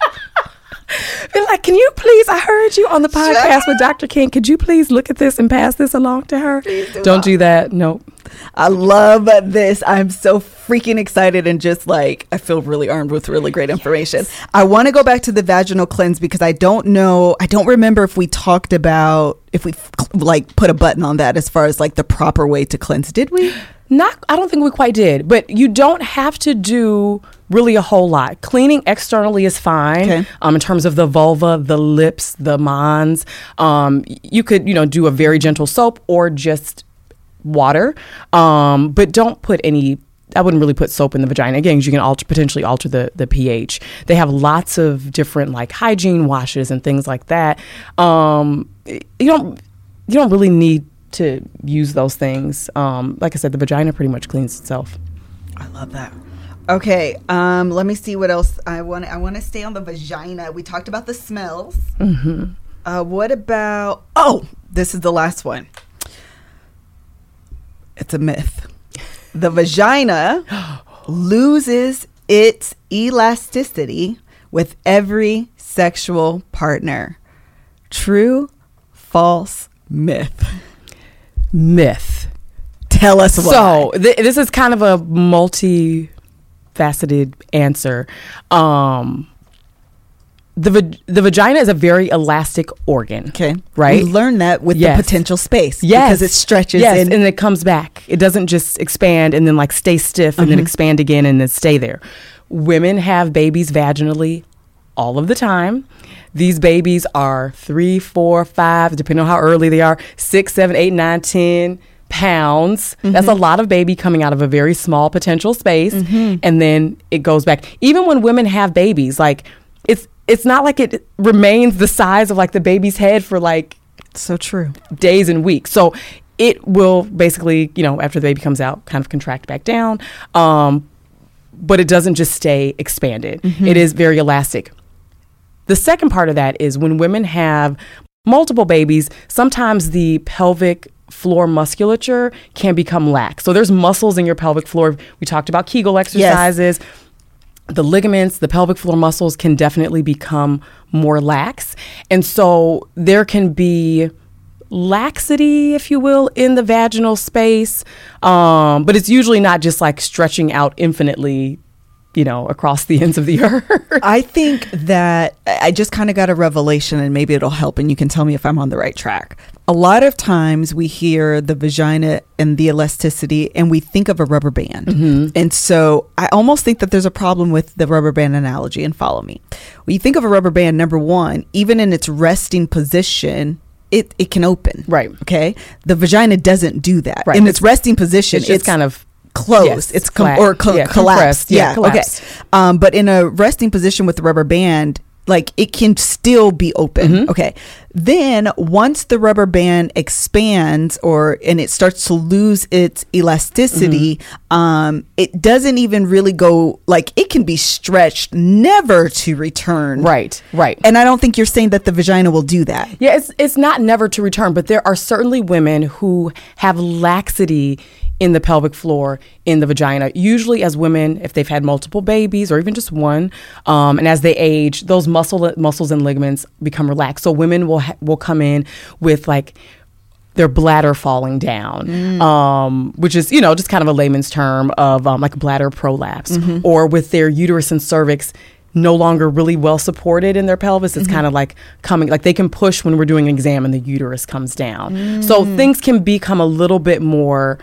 Be like, can you please, I heard you on the podcast with Dr. King. Could you please look at this and pass this along to her? Don't do that. Nope. I love this. I'm so freaking excited and just like, I feel really armed with really great information. Yes. I want to go back to the vaginal cleanse because I don't remember if we talked about, if we like put a button on that as far as like the proper way to cleanse. Did we? I don't think we quite did, but you don't have to do really a whole lot. Cleaning externally is fine. Okay. In terms of the vulva, the lips, the mons. You could, do a very gentle soap or just water, but don't put any. I wouldn't really put soap in the vagina again, because you can potentially alter the pH. They have lots of different like hygiene washes and things like that. You don't really need to use those things. Like I said, the vagina pretty much cleans itself. I love that. Okay, let me see what else I want. I want to stay on the vagina. We talked about the smells. What about? Oh, this is the last one. It's a myth. The vagina loses its elasticity with every sexual partner. True, false, myth? Myth. Tell us why. So this is kind of a multi-faceted answer. The vagina is a very elastic organ. Okay. Right? We learned that with the potential space. Yes. Because it stretches. Yes, and it comes back. It doesn't just expand and then like stay stiff and then expand again and then stay there. Women have babies vaginally all of the time. These babies are 3, 4, 5, depending on how early they are, 6, 7, 8, 9, 10 pounds. That's a lot of baby coming out of a very small potential space. And then it goes back. Even when women have babies, like it's not like it remains the size of like the baby's head for like so true days and weeks. So it will basically, after the baby comes out, kind of contract back down. But it doesn't just stay expanded. It is very elastic. The second part of that is when women have multiple babies, sometimes the pelvic floor musculature can become lax. So there's muscles in your pelvic floor. We talked about Kegel exercises. Yes. The ligaments, the pelvic floor muscles can definitely become more lax. And so there can be laxity, if you will, in the vaginal space. But it's usually not just like stretching out infinitely, across the ends of the earth. I think that I just kind of got a revelation, and maybe it'll help, and you can tell me if I'm on the right track. A lot of times we hear the vagina and the elasticity and we think of a rubber band. And so I almost think that there's a problem with the rubber band analogy, and follow me. When you think of a rubber band, number one, even in its resting position, it can open. Right. Okay. The vagina doesn't do that. Right. In its resting position, it's kind of closed. Yes, it's collapsed. collapsed. Yeah. Collapsed. Okay. But in a resting position with the rubber band, like it can still be open. Okay. Then once the rubber band expands and it starts to lose its elasticity, it doesn't even really go, like it can be stretched, never to return. Right. And I don't think you're saying that the vagina will do that. Yeah, it's not never to return, but there are certainly women who have laxity in the pelvic floor, in the vagina. Usually as women, if they've had multiple babies or even just one, and as they age, those muscles and ligaments become relaxed. So women will come in with like their bladder falling down, which is, just kind of a layman's term of like bladder prolapse, or with their uterus and cervix no longer really well supported in their pelvis. It's kind of like coming, like they can push when we're doing an exam and the uterus comes down. So things can become a little bit more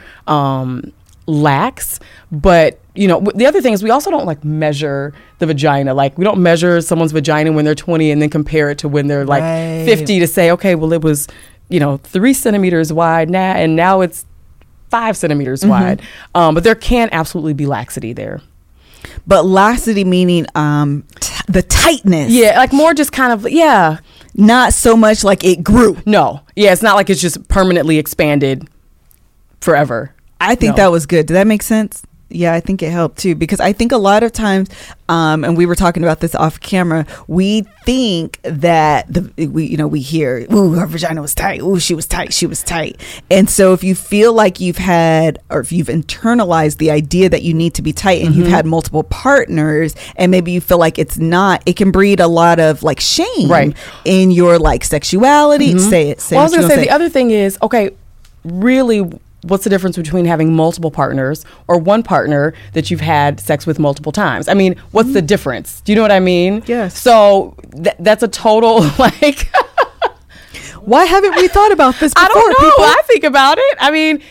lax. But, the other thing is we also don't like measure the vagina. Like we don't measure someone's vagina when they're 20 and then compare it to when they're like 50 to say, okay, well it was, 3 centimeters wide now and now it's 5 centimeters wide. But there can absolutely be laxity there. But laxity meaning the tightness. Yeah, like more just kind of, not so much like it grew. No. Yeah, it's not like it's just permanently expanded forever. I think that was good. Did that make sense? Yeah, I think it helped too, because I think a lot of times, and we were talking about this off camera, we think that we hear, ooh, her vagina was tight. Ooh, she was tight. And so if you feel like you've had, or if you've internalized the idea that you need to be tight and you've had multiple partners and maybe you feel like it's not, it can breed a lot of like shame in your like sexuality. Say it. Well, I was going to say, the other thing is, okay, really, what's the difference between having multiple partners or one partner that you've had sex with multiple times? I mean, what's the difference? Do you know what I mean? Yes. So that's a total like... Why haven't we thought about this before? I don't know. People? I think about it. I mean,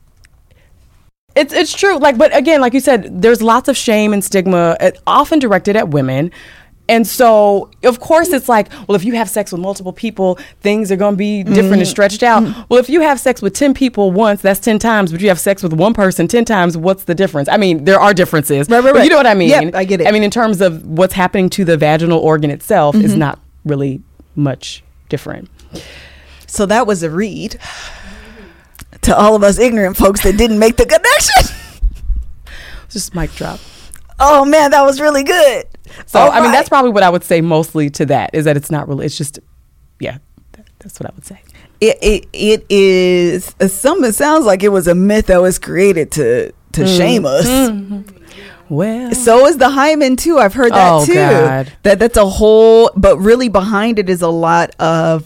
it's true. Like, but again, like you said, there's lots of shame and stigma, often directed at women. And so, of course, it's like, well, if you have sex with multiple people, things are going to be different and stretched out. Well, if you have sex with 10 people once, that's 10 times. But you have sex with one person 10 times, what's the difference? I mean, there are differences. Right. But you know what I mean? Yep, I get it. I mean, in terms of what's happening to the vaginal organ itself is not really much different. So that was a read to all of us ignorant folks that didn't make the connection. Just mic drop. Oh man, that was really good. So I mean, that's probably what I would say mostly to that, is that it's not really, it's just, yeah, that's what I would say. It is it sounds like it was a myth that was created to shame us. Well, so is the hymen too. I've heard that too. God. That's a whole, but really behind it is a lot of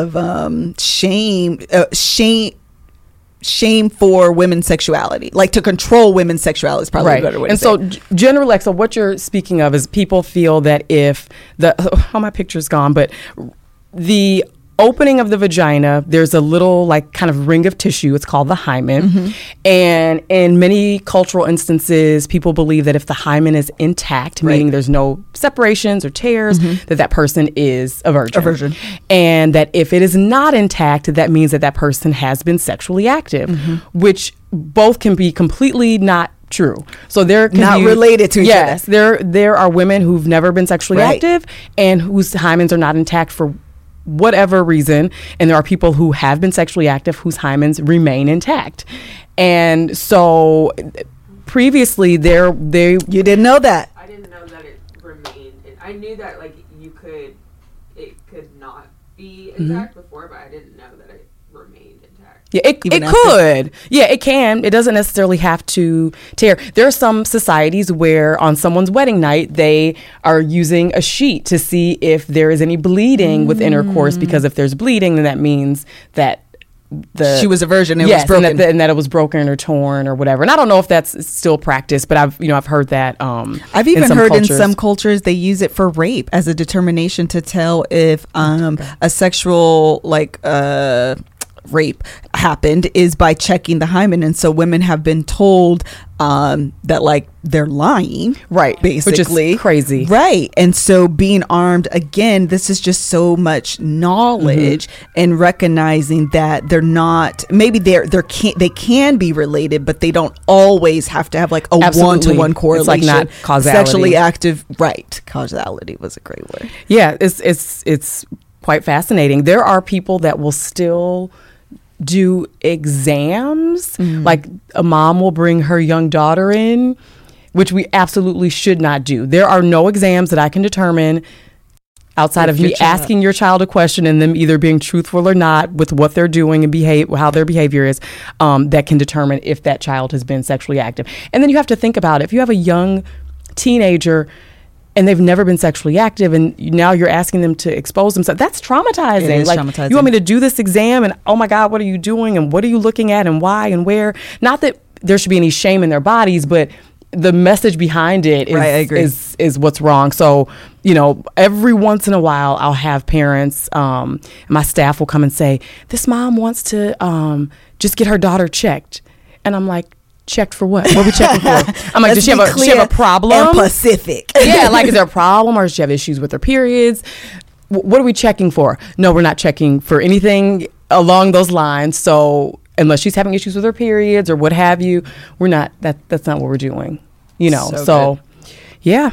shame for women's sexuality, like to control women's sexuality is probably a better way to say it. And so generally, so what you're speaking of is people feel that if my picture's gone, but the opening of the vagina, there's a little like kind of ring of tissue. It's called the hymen. And in many cultural instances, people believe that if the hymen is intact, meaning there's no separations or tears, that person is a virgin. And that if it is not intact, that means that person has been sexually active, which both can be completely not true. So they're not related to each other. Yes, there are women who've never been sexually active and whose hymens are not intact for whatever reason, and there are people who have been sexually active whose hymens remain intact. And so previously you didn't know that. I didn't know that it remained. I knew that like it could not be intact before, but I didn't know that it remained intact. Yeah, it could. Yeah, it can. It doesn't necessarily have to tear. There are some societies where on someone's wedding night, they are using a sheet to see if there is any bleeding with intercourse, because if there's bleeding, then that means that she was a virgin and it was broken. And that it was broken or torn or whatever. And I don't know if that's still practiced, but I've heard that. I've even heard in some cultures they use it for rape as a determination to tell if a sexual rape happened is by checking the hymen. And so women have been told that like they're lying, right, basically, which is crazy, right? And so being armed, again, this is just so much knowledge and recognizing that they're not, maybe they can be related, but they don't always have to have like a one-to-one correlation. It's like not causality. Sexually active, right? Causality was a great word. Yeah, it's quite fascinating. There are people that will still do exams, like a mom will bring her young daughter in, which we absolutely should not do. There are no exams that I can determine outside of me asking your child a question and them either being truthful or not with what they're doing and how their behavior is, that can determine if that child has been sexually active. And then you have to think about it. If you have a young teenager and they've never been sexually active, and now you're asking them to expose themselves, that's traumatizing. It is traumatizing. You want me to do this exam, and oh my God, what are you doing, and what are you looking at, and why, and where? Not that there should be any shame in their bodies, but the message behind it is what's wrong. So, every once in a while, I'll have parents, my staff will come and say, this mom wants to just get her daughter checked. And I'm like, checked for what? What are we checking for? I'm like, does she have a problem? And Pacific. Yeah, like, is there a problem, or does she have issues with her periods? What are we checking for? No, we're not checking for anything along those lines. So unless she's having issues with her periods or what have you, we're not. That's not what we're doing. So yeah.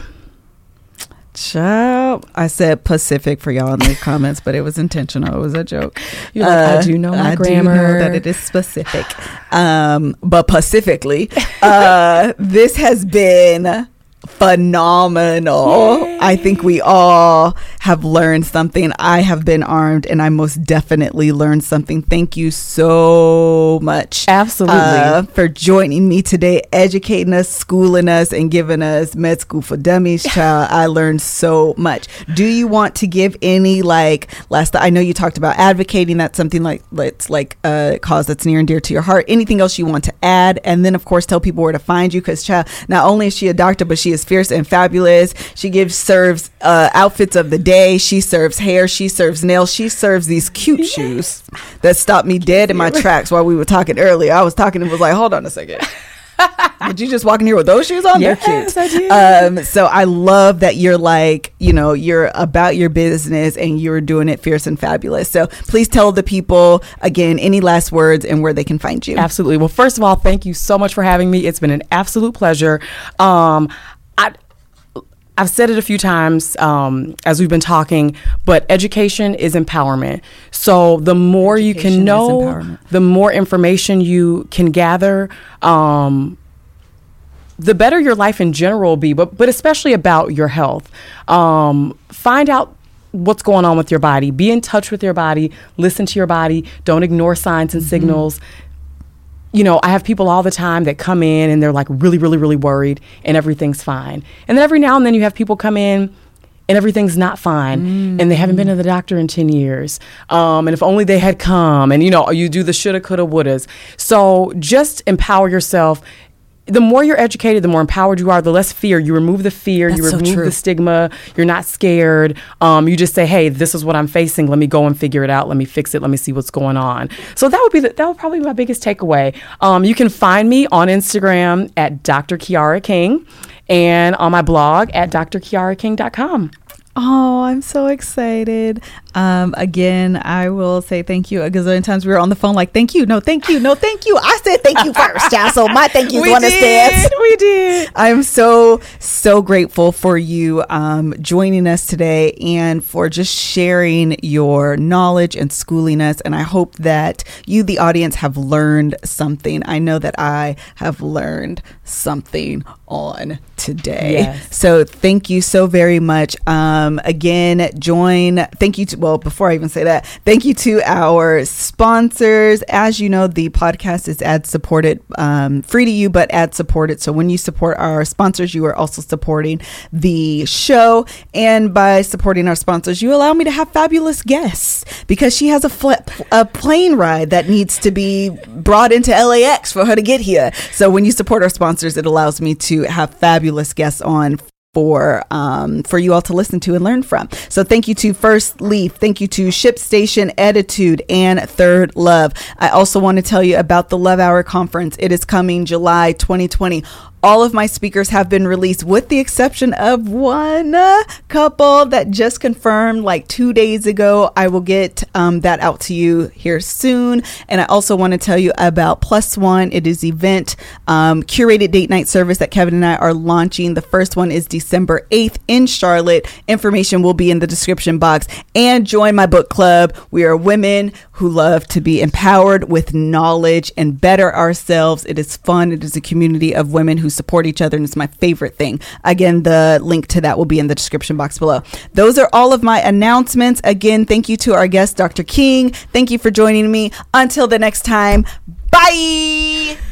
Child, I said Pacific for y'all in the comments, but it was intentional. It was a joke. You're like, I do know my grammar. I do know that it is specific. But pacifically, this has been phenomenal. Yay. I think we all have learned something. I have been armed, and I most definitely learned something. Thank you so much, absolutely, for joining me today, educating us, schooling us, and giving us Med School for Dummies. Child, I learned so much. Do you want to give any last? I know you talked about advocating. That's something that's a cause that's near and dear to your heart. Anything else you want to add? And then, of course, tell people where to find you, because child, not only is she a doctor, but she is fierce and fabulous. She serves outfits of the day. She serves hair. She serves nails. She serves these cute shoes that stopped me dead in my tracks while we were talking earlier. I was talking and was like, hold on a second. Did you just walk in here with those shoes on? Yes, They're cute. I did. So I love that you're like, you're about your business and you're doing it fierce and fabulous. So please tell the people again, any last words and where they can find you. Absolutely. Well, first of all, thank you so much for having me. It's been an absolute pleasure. I've said it a few times as we've been talking, but education is empowerment. So the more you can know, the more information you can gather, the better your life in general will be, but especially about your health. Find out what's going on with your body. Be in touch with your body. Listen to your body. Don't ignore signs and signals. I have people all the time that come in and they're like really, really, really worried and everything's fine. And then every now and then you have people come in and everything's not fine and they haven't been to the doctor in 10 years. And if only they had come and, you do the shoulda, coulda, wouldas. So just empower yourself. The more you're educated, the more empowered you are, the less fear. You remove the fear, you remove the stigma, you're not scared. You just say, hey, this is what I'm facing. Let me go and figure it out. Let me fix it. Let me see what's going on. So that would probably be my biggest takeaway. You can find me on Instagram at Dr. Kiara King and on my blog at drkiaraking.com. Oh, I'm so excited. Again, I will say thank you a gazillion times. We were on the phone like, thank you. No, thank you. No, thank you. I said thank you first, child. So my thank you is one of steps. We did. I'm so grateful for you joining us today and for just sharing your knowledge and schooling us. And I hope that you, the audience, have learned something. I know that I have learned something on today. Yes. So thank you so very much. Again, thank you to, before I even say that, thank you to our sponsors. As you know, the podcast is ad supported, free to you, but ad supported. So when you support our sponsors, you are also supporting the show. And by supporting our sponsors, you allow me to have fabulous guests because she has a plane ride that needs to be brought into LAX for her to get here. So when you support our sponsors, it allows me to have fabulous guests on for you all to listen to and learn from. So thank you to First Leaf, thank you to ShipStation, Attitude, and Third Love. I also want to tell you about the Love Hour Conference. It is coming July 2020. All of my speakers have been released with the exception of one couple that just confirmed like 2 days ago. I will get that out to you here soon. And I also want to tell you about Plus One. It is event curated date night service that Kevin and I are launching. The first one is December 8th in Charlotte. Information will be in the description box. And join my book club. We are women who love to be empowered with knowledge and better ourselves. It is fun. It is a community of women who support each other, and it's my favorite thing. Again, the link to that will be in the description box below. Those are all of my announcements. Again, thank you to our guest, Dr. King. Thank you for joining me. Until the next time, bye.